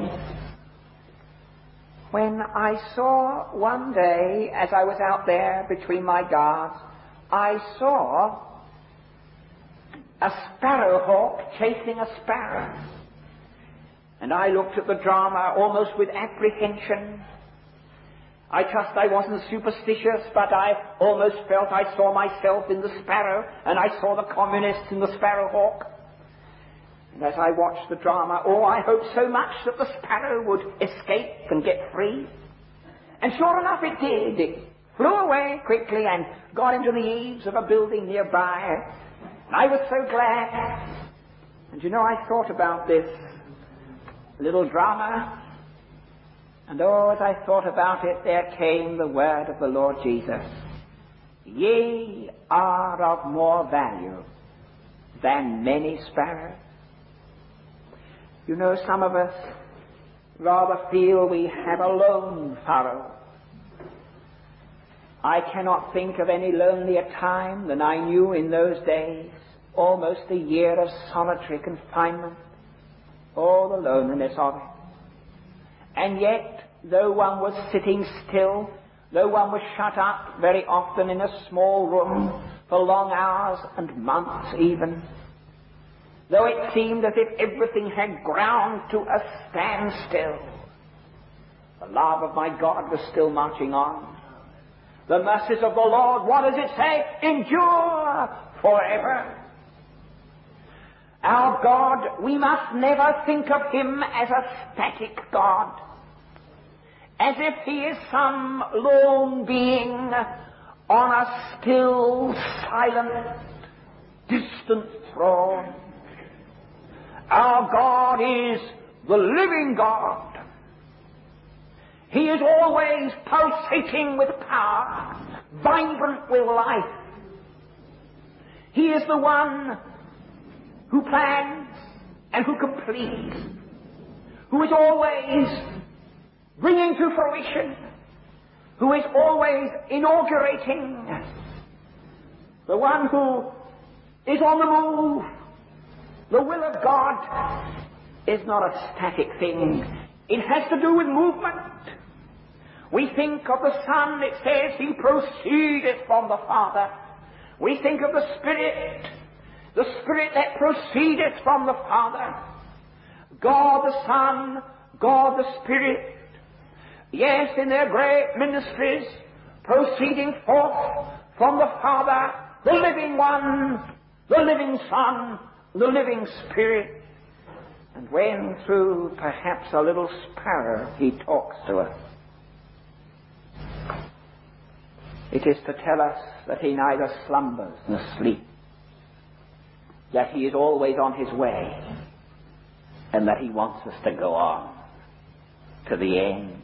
A: When I saw one day, as I was out there between my guards, I saw a sparrowhawk chasing a sparrow. And I looked at the drama almost with apprehension. I trust I wasn't superstitious, but I almost felt I saw myself in the sparrow, and I saw the communists in the sparrowhawk. And as I watched the drama, I hoped so much that the sparrow would escape and get free. And sure enough it did. It flew away quickly and got into the eaves of a building nearby. And I was so glad. And I thought about this little drama. And as I thought about it, there came the word of the Lord Jesus. Ye are of more value than many sparrows. Some of us rather feel we have a lone furrow. I cannot think of any lonelier time than I knew in those days. Almost a year of solitary confinement. Oh, the loneliness of it. And yet, though one was sitting still, though one was shut up very often in a small room for long hours and months even, though it seemed as if everything had ground to a standstill, the love of my God was still marching on. The mercies of the Lord, what does it say? Endure forever. Our God, we must never think of him as a static God, as if he is some lone being on a still, silent, distant throne. Our God is the living God, He is always pulsating with power, vibrant with life. He is the one who plans and who completes, who is always bringing to fruition, who is always inaugurating, the one who is on the move. The will of God is not a static thing. It has to do with movement. We think of the Son, it says he proceeded from the Father. We think of the Spirit that proceeded from the Father. God the Son, God the Spirit, yes, in their great ministries, proceeding forth from the Father, the living One, the living Son, the living Spirit. And when through perhaps a little sparrow he talks to us, it is to tell us that he neither slumbers nor sleeps, that he is always on his way, and that he wants us to go on to the end.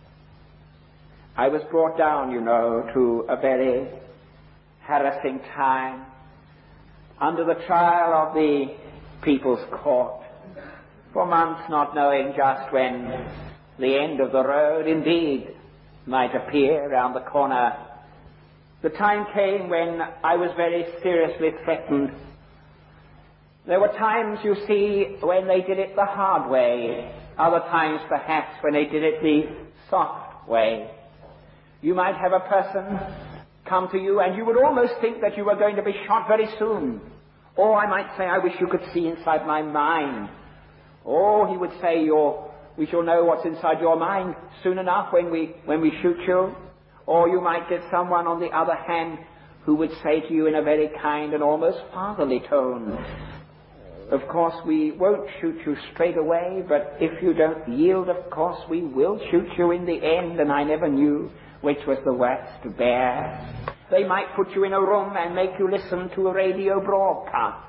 A: I was brought down, to a very harassing time under the trial of the People's Court, for months not knowing just when the end of the road indeed might appear round the corner. The time came when I was very seriously threatened. There were times, you see, when they did it the hard way, other times perhaps when they did it the soft way. You might have a person come to you and you would almost think that you were going to be shot very soon. Or I might say, I wish you could see inside my mind. Or he would say, we shall know what's inside your mind soon enough when we shoot you. Or you might get someone on the other hand who would say to you in a very kind and almost fatherly tone, of course we won't shoot you straight away, but if you don't yield, of course we will shoot you in the end, and I never knew which was the worst to bear. They might put you in a room and make you listen to a radio broadcast.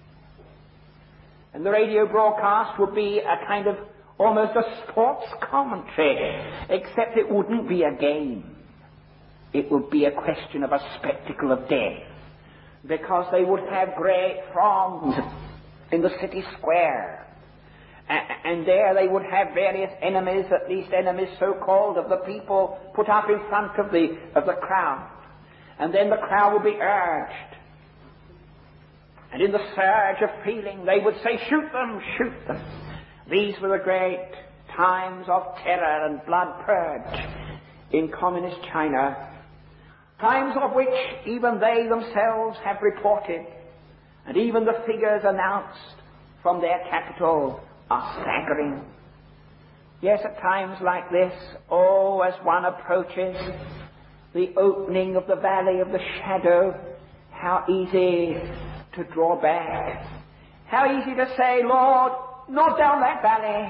A: And the radio broadcast would be a kind of almost a sports commentary, except it wouldn't be a game. It would be a question of a spectacle of death, because they would have great throngs in the city square. And there they would have various enemies, at least enemies so-called of the people, put up in front of the crowd. And then the crowd would be urged. And in the surge of feeling, they would say, shoot them, shoot them. These were the great times of terror and blood purge in communist China. Times of which even they themselves have reported. And even the figures announced from their capital are staggering. Yes, at times like this, as one approaches the opening of the valley of the shadow, how easy to draw back. How easy to say, Lord, not down that valley.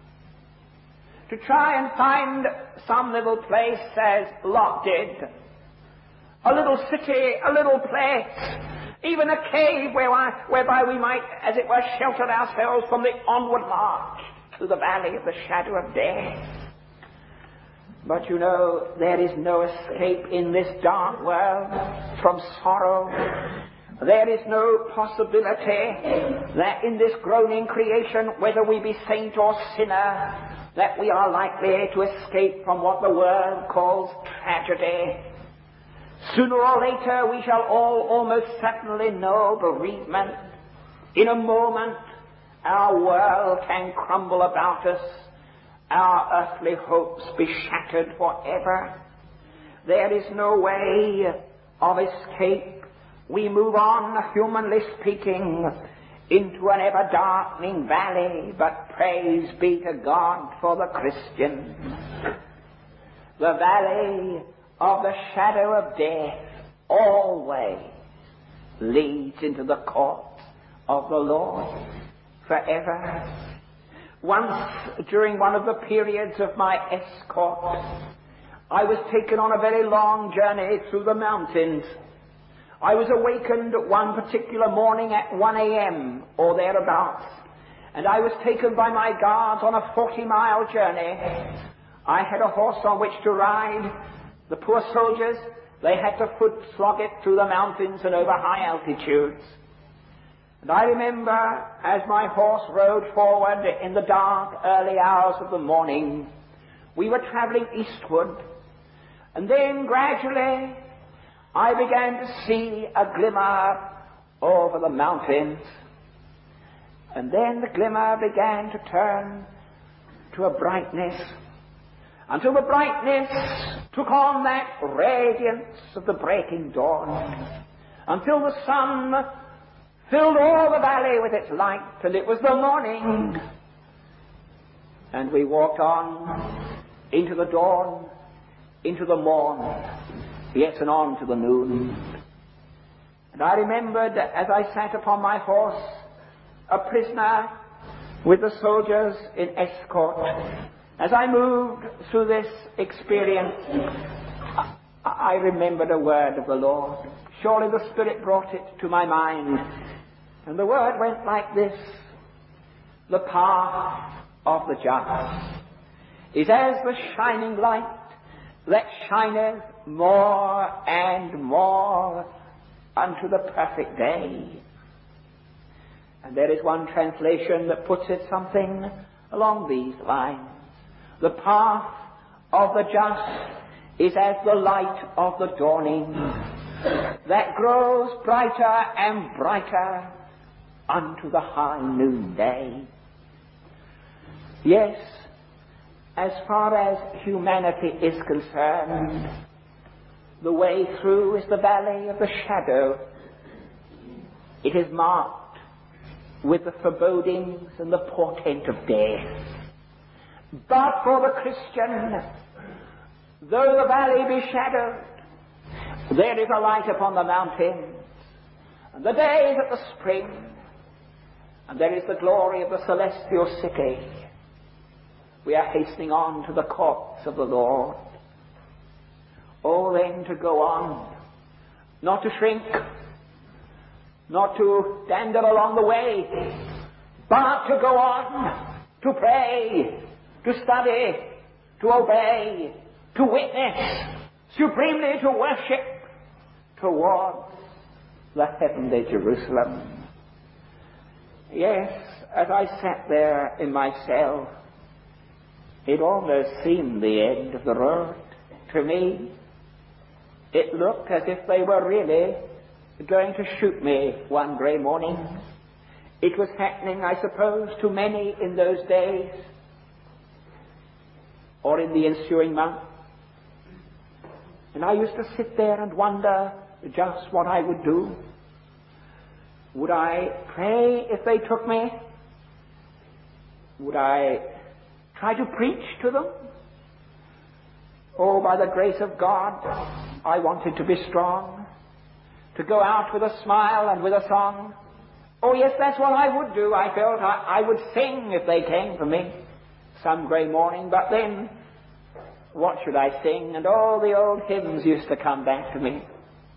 A: To try and find some little place, as Lot did. A little city, a little place, even a cave whereby we might, as it were, shelter ourselves from the onward march to the valley of the shadow of death. But there is no escape in this dark world from sorrow. There is no possibility that in this groaning creation, whether we be saint or sinner, that we are likely to escape from what the world calls tragedy. Sooner or later we shall all almost certainly know bereavement. In a moment our world can crumble about us, our earthly hopes be shattered forever. There is no way of escape. We move on, humanly speaking, into an ever-darkening valley, but praise be to God for the Christian. The valley of the shadow of death always leads into the court of the Lord forever. Once, during one of the periods of my escort, I was taken on a very long journey through the mountains. I was awakened one particular morning at 1 a.m. or thereabouts, and I was taken by my guards on a 40-mile journey. I had a horse on which to ride. The poor soldiers, they had to foot slog it through the mountains and over high altitudes. And I remember as my horse rode forward in the dark, early hours of the morning, we were traveling eastward, and then gradually I began to see a glimmer over the mountains, and then the glimmer began to turn to a brightness, until the brightness took on that radiance of the breaking dawn, until the sun filled all the valley with its light, and it was the morning. And we walked on into the dawn, into the morn, yes, and on to the noon. And I remembered as I sat upon my horse, a prisoner with the soldiers in escort, as I moved through this experience, I remembered a word of the Lord. Surely the Spirit brought it to my mind. And the word went like this: the path of the just is as the shining light that shineth more and more unto the perfect day. And there is one translation that puts it something along these lines: the path of the just is as the light of the dawning that grows brighter and brighter unto the high noonday. Yes, as far as humanity is concerned, the way through is the valley of the shadow. It is marked with the forebodings and the portent of death. But for the Christian, though the valley be shadowed, there is a light upon the mountains, and the day is at the spring, and there is the glory of the celestial city. We are hastening on to the courts of the Lord. Oh, then to go on, not to shrink, not to dander along the way, but to go on, to pray, to study, to obey, to witness, supremely to worship towards the heavenly Jerusalem. Yes, as I sat there in my cell, it almost seemed the end of the road to me. It looked as if they were really going to shoot me one grey morning. It was happening, I suppose, to many in those days, or in the ensuing month. And I used to sit there and wonder just what I would do. Would I pray if they took me? Would I try to preach to them? Oh, by the grace of God, I wanted to be strong, to go out with a smile and with a song. Oh, yes, that's what I would do. I felt I would sing if they came for me some grey morning, but then what should I sing? And all the old hymns used to come back to me.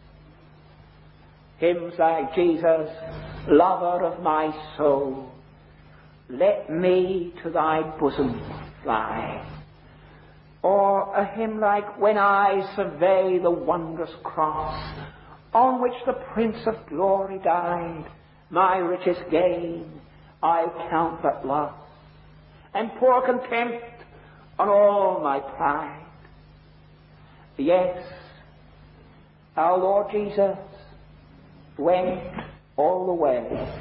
A: Hymns like Jesus, lover of my soul, let me to thy bosom fly. Or a hymn like, when I survey the wondrous cross on which the Prince of Glory died, my richest gain I count but loss, and pour contempt on all my pride. Yes, our Lord Jesus went all the way.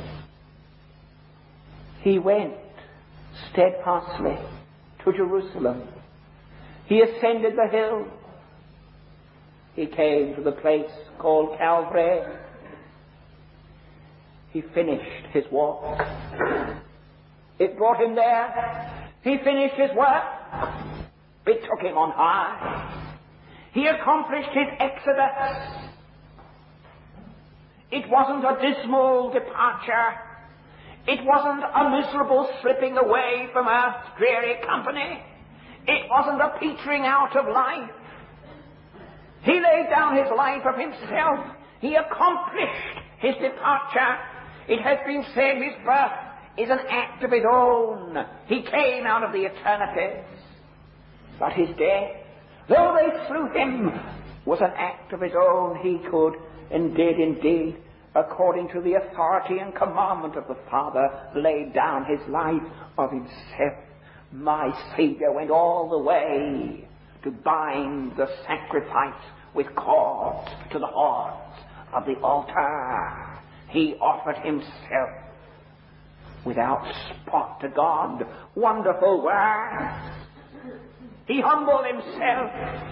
A: He went steadfastly to Jerusalem. He ascended the hill. He came to the place called Calvary. He finished his walk. It brought him there. He finished his work. It took him on high. He accomplished his exodus. It wasn't a dismal departure. It wasn't a miserable slipping away from earth's dreary company. It wasn't a petering out of life. He laid down his life of himself. He accomplished his departure. It has been said his birth is an act of his own. He came out of the eternities. But his death, though they slew him, was an act of his own. He could and did indeed, according to the authority and commandment of the Father, lay down his life of himself. My Saviour went all the way to bind the sacrifice with cords to the horns of the altar. He offered himself without spot to God. Wonderful word. He humbled himself.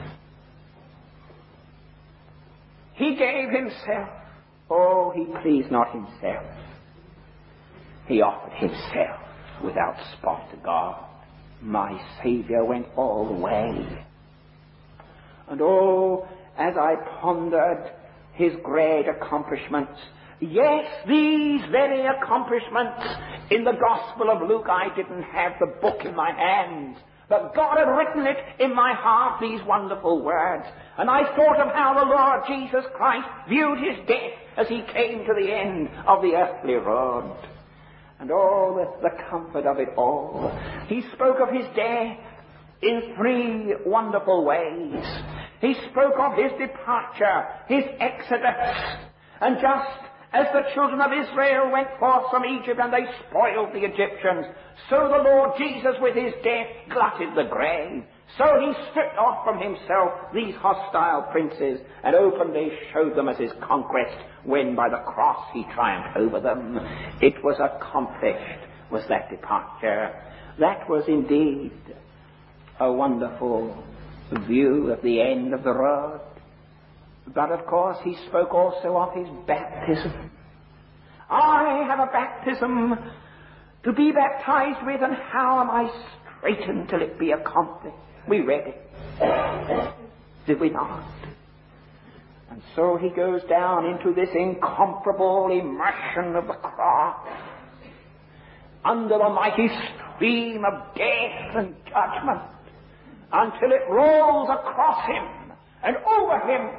A: He gave himself. Oh, he pleased not himself. He offered himself without spot to God. My Saviour went all the way. And oh, as I pondered his great accomplishments, yes, these very accomplishments in the Gospel of Luke, I didn't have the book in my hands, but God had written it in my heart, these wonderful words. And I thought of how the Lord Jesus Christ viewed his death as he came to the end of the earthly road. And oh, the comfort of it all. He spoke of his death in three wonderful ways. He spoke of his departure, his exodus, and just as the children of Israel went forth from Egypt and they spoiled the Egyptians, so the Lord Jesus with his death glutted the grave. So he stripped off from himself these hostile princes and openly showed them as his conquest when by the cross he triumphed over them. It was accomplished, was that departure. That was indeed a wonderful view of the end of the road. But of course he spoke also of his baptism. I have a baptism to be baptized with, and how am I straitened till it be accomplished? We read it, did we not? And so he goes down into this incomparable immersion of the cross, under the mighty stream of death and judgment, until it rolls across him and over him,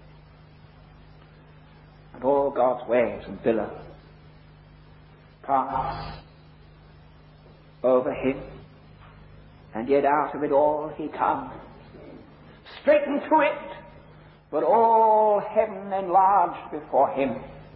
A: and all God's waves and billows pass over him, and yet out of it all he comes, straight into it, but all heaven enlarged before him,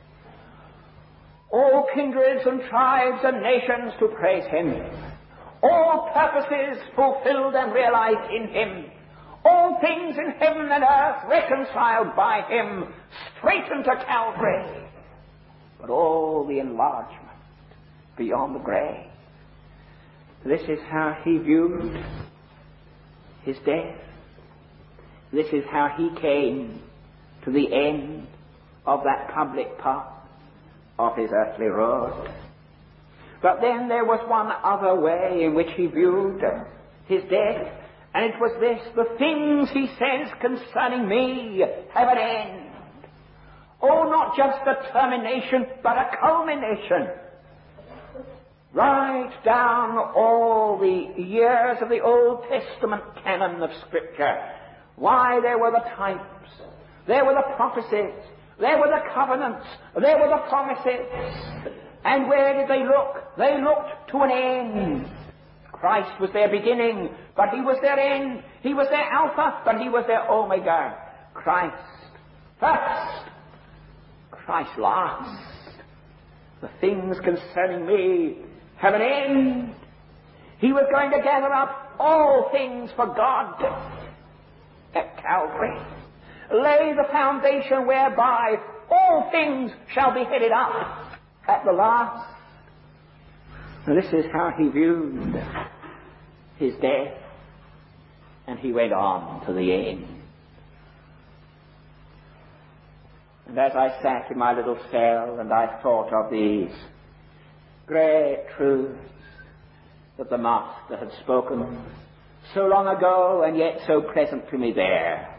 A: all kindreds and tribes and nations to praise him, all purposes fulfilled and realized in him, all things in heaven and earth reconciled by him, straightened to Calvary, but all the enlargement beyond the grave. This is how he viewed his death. This is how he came to the end of that public part of his earthly road. But then there was one other way in which he viewed his death, and it was this: the things, he says, concerning me have an end. Oh, not just a termination, but a culmination. Right down all the years of the Old Testament canon of Scripture. Why, there were the types, there were the prophecies, there were the covenants, there were the promises. And where did they look? They looked to an end. Christ was their beginning, but he was their end. He was their Alpha, but he was their Omega. Christ first, Christ last. The things concerning me have an end. He was going to gather up all things for God at Calvary, lay the foundation whereby all things shall be headed up at the last. And this is how he viewed his death, and he went on to the end. And as I sat in my little cell and I thought of these great truths that the Master had spoken so long ago and yet so present to me there,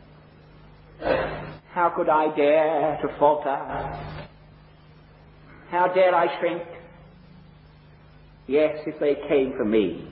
A: how could I dare to falter? How dare I shrink? Yes, if they came from me,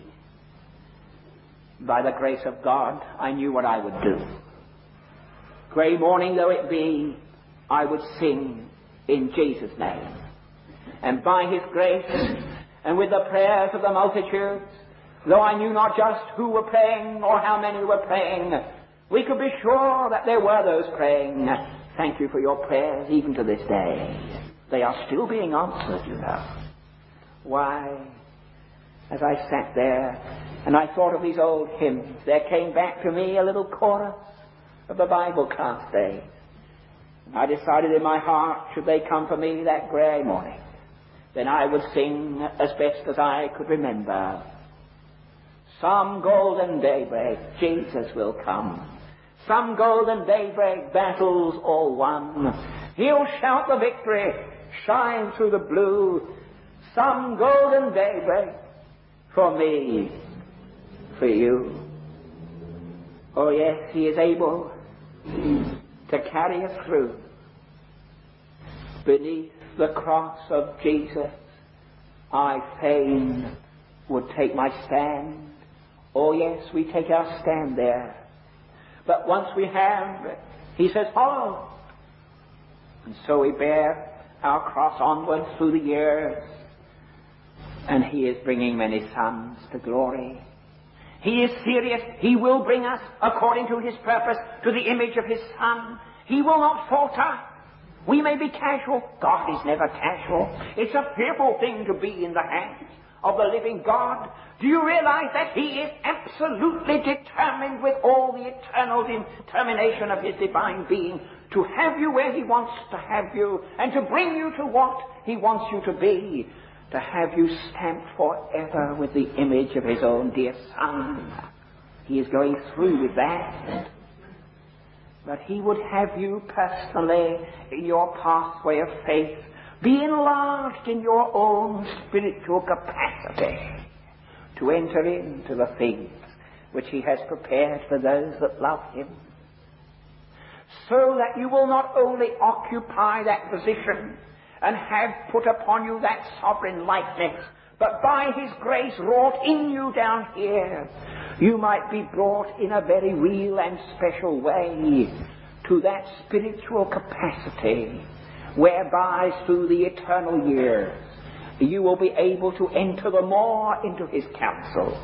A: by the grace of God, I knew what I would do. Grey morning though it be, I would sing in Jesus' name. And by his grace, and with the prayers of the multitudes, Though I knew not just who were praying or how many were praying, we could be sure that there were those praying. Thank you for your prayers even to this day. They are still being answered, you know. Why, as I sat there and I thought of these old hymns, there came back to me a little chorus of the Bible class days. I decided in my heart, should they come for me that grey morning, then I would sing as best as I could remember. Some golden daybreak, Jesus will come. Some golden daybreak, battles all won. He'll shout the victory, shine through the blue. Some golden daybreak, for me, for you. Oh yes, He is able to carry us through. Beneath the cross of Jesus, I fain would take my stand. Oh yes, we take our stand there. But once we have, He says, follow. And so we bear our cross onward through the years. And He is bringing many sons to glory. He is serious. He will bring us, according to His purpose, to the image of His Son. He will not falter. We may be casual. God is never casual. It's a fearful thing to be in the hands of the living God. Do you realize that He is absolutely determined with all the eternal determination of His divine being to have you where He wants to have you and to bring you to what He wants you to be, to have you stamped forever with the image of His own dear Son. He is going through with that. But He would have you personally in your pathway of faith be enlarged in your own spiritual capacity to enter into the things which He has prepared for those that love Him, so that you will not only occupy that position and have put upon you that sovereign likeness, but by His grace wrought in you down here, you might be brought in a very real and special way to that spiritual capacity whereby through the eternal years you will be able to enter the more into His counsel.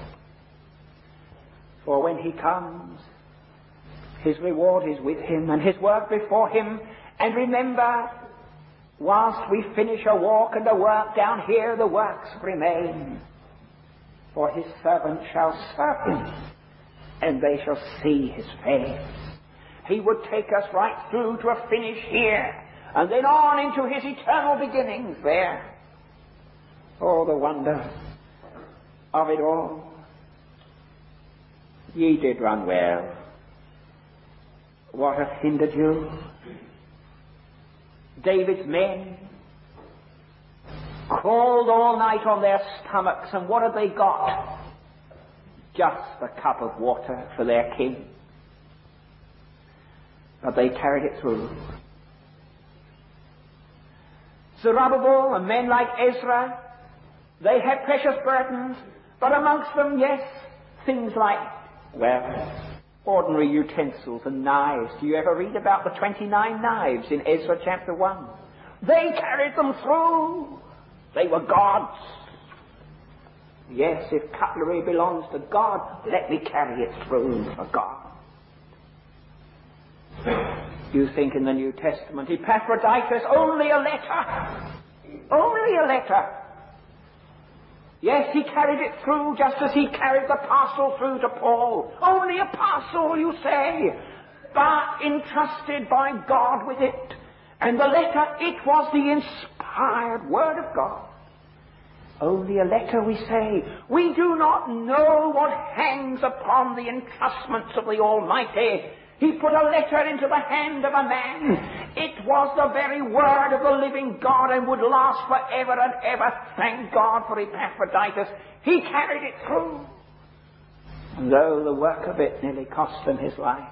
A: For when He comes, His reward is with Him and His work before Him. And remember, whilst we finish a walk and a work down here, the works remain. For His servants shall serve Him, and they shall see His face. He would take us right through to a finish here, and then on into His eternal beginnings there. Oh, the wonder of it all. Ye did run well. What hath hindered you? David's men crawled all night on their stomachs, and what have they got? Just a cup of water for their king. But they carried it through. Zerubbabel and men like Ezra, they had precious burdens, but amongst them, yes, things like, well, ordinary utensils and knives. Do you ever read about the 29 knives in Ezra chapter 1? They carried them through. They were God's. Yes, if cutlery belongs to God, let me carry it through for God. You think in the New Testament, Epaphroditus, only a letter. Only a letter. Yes, he carried it through just as he carried the parcel through to Paul. Only a parcel, you say, but entrusted by God with it. And the letter, it was the inspired Word of God. Only a letter, we say. We do not know what hangs upon the entrustments of the Almighty. He put a letter into the hand of a man. It was the very word of the living God and would last forever and ever. Thank God for Epaphroditus. He carried it through. And though the work of it nearly cost him his life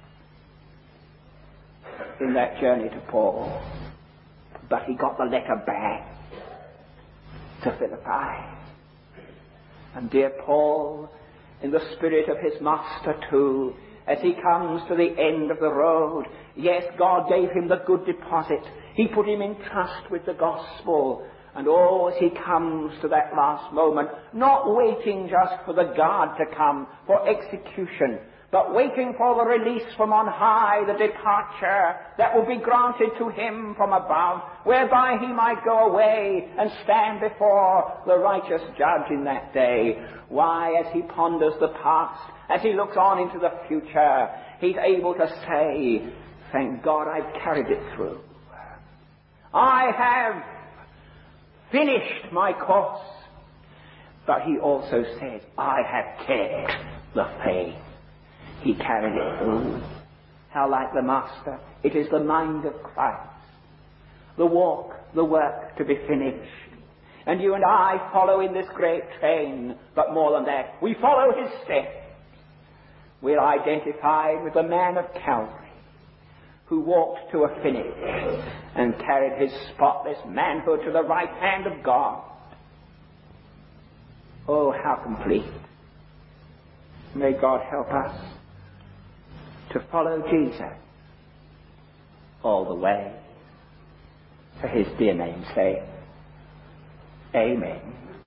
A: in that journey to Paul, but he got the letter back to Philippi. And dear Paul, in the spirit of his master too, as he comes to the end of the road, yes, God gave him the good deposit. He put him in trust with the gospel. And oh, as he comes to that last moment, not waiting just for the guard to come for execution, but waiting for the release from on high, the departure that will be granted to him from above, whereby he might go away and stand before the righteous judge in that day. Why, as he ponders the past, as he looks on into the future, he's able to say, thank God I've carried it through. I have finished my course. But he also says, I have kept the faith. He carried it through. How like the Master. It is the mind of Christ. The walk, the work to be finished. And you and I follow in this great train. But more than that, we follow his steps. We're identified with the man of Calvary, who walked to a finish and carried his spotless manhood to the right hand of God. Oh, how complete. May God help us to follow Jesus all the way. For his dear name's sake. Amen.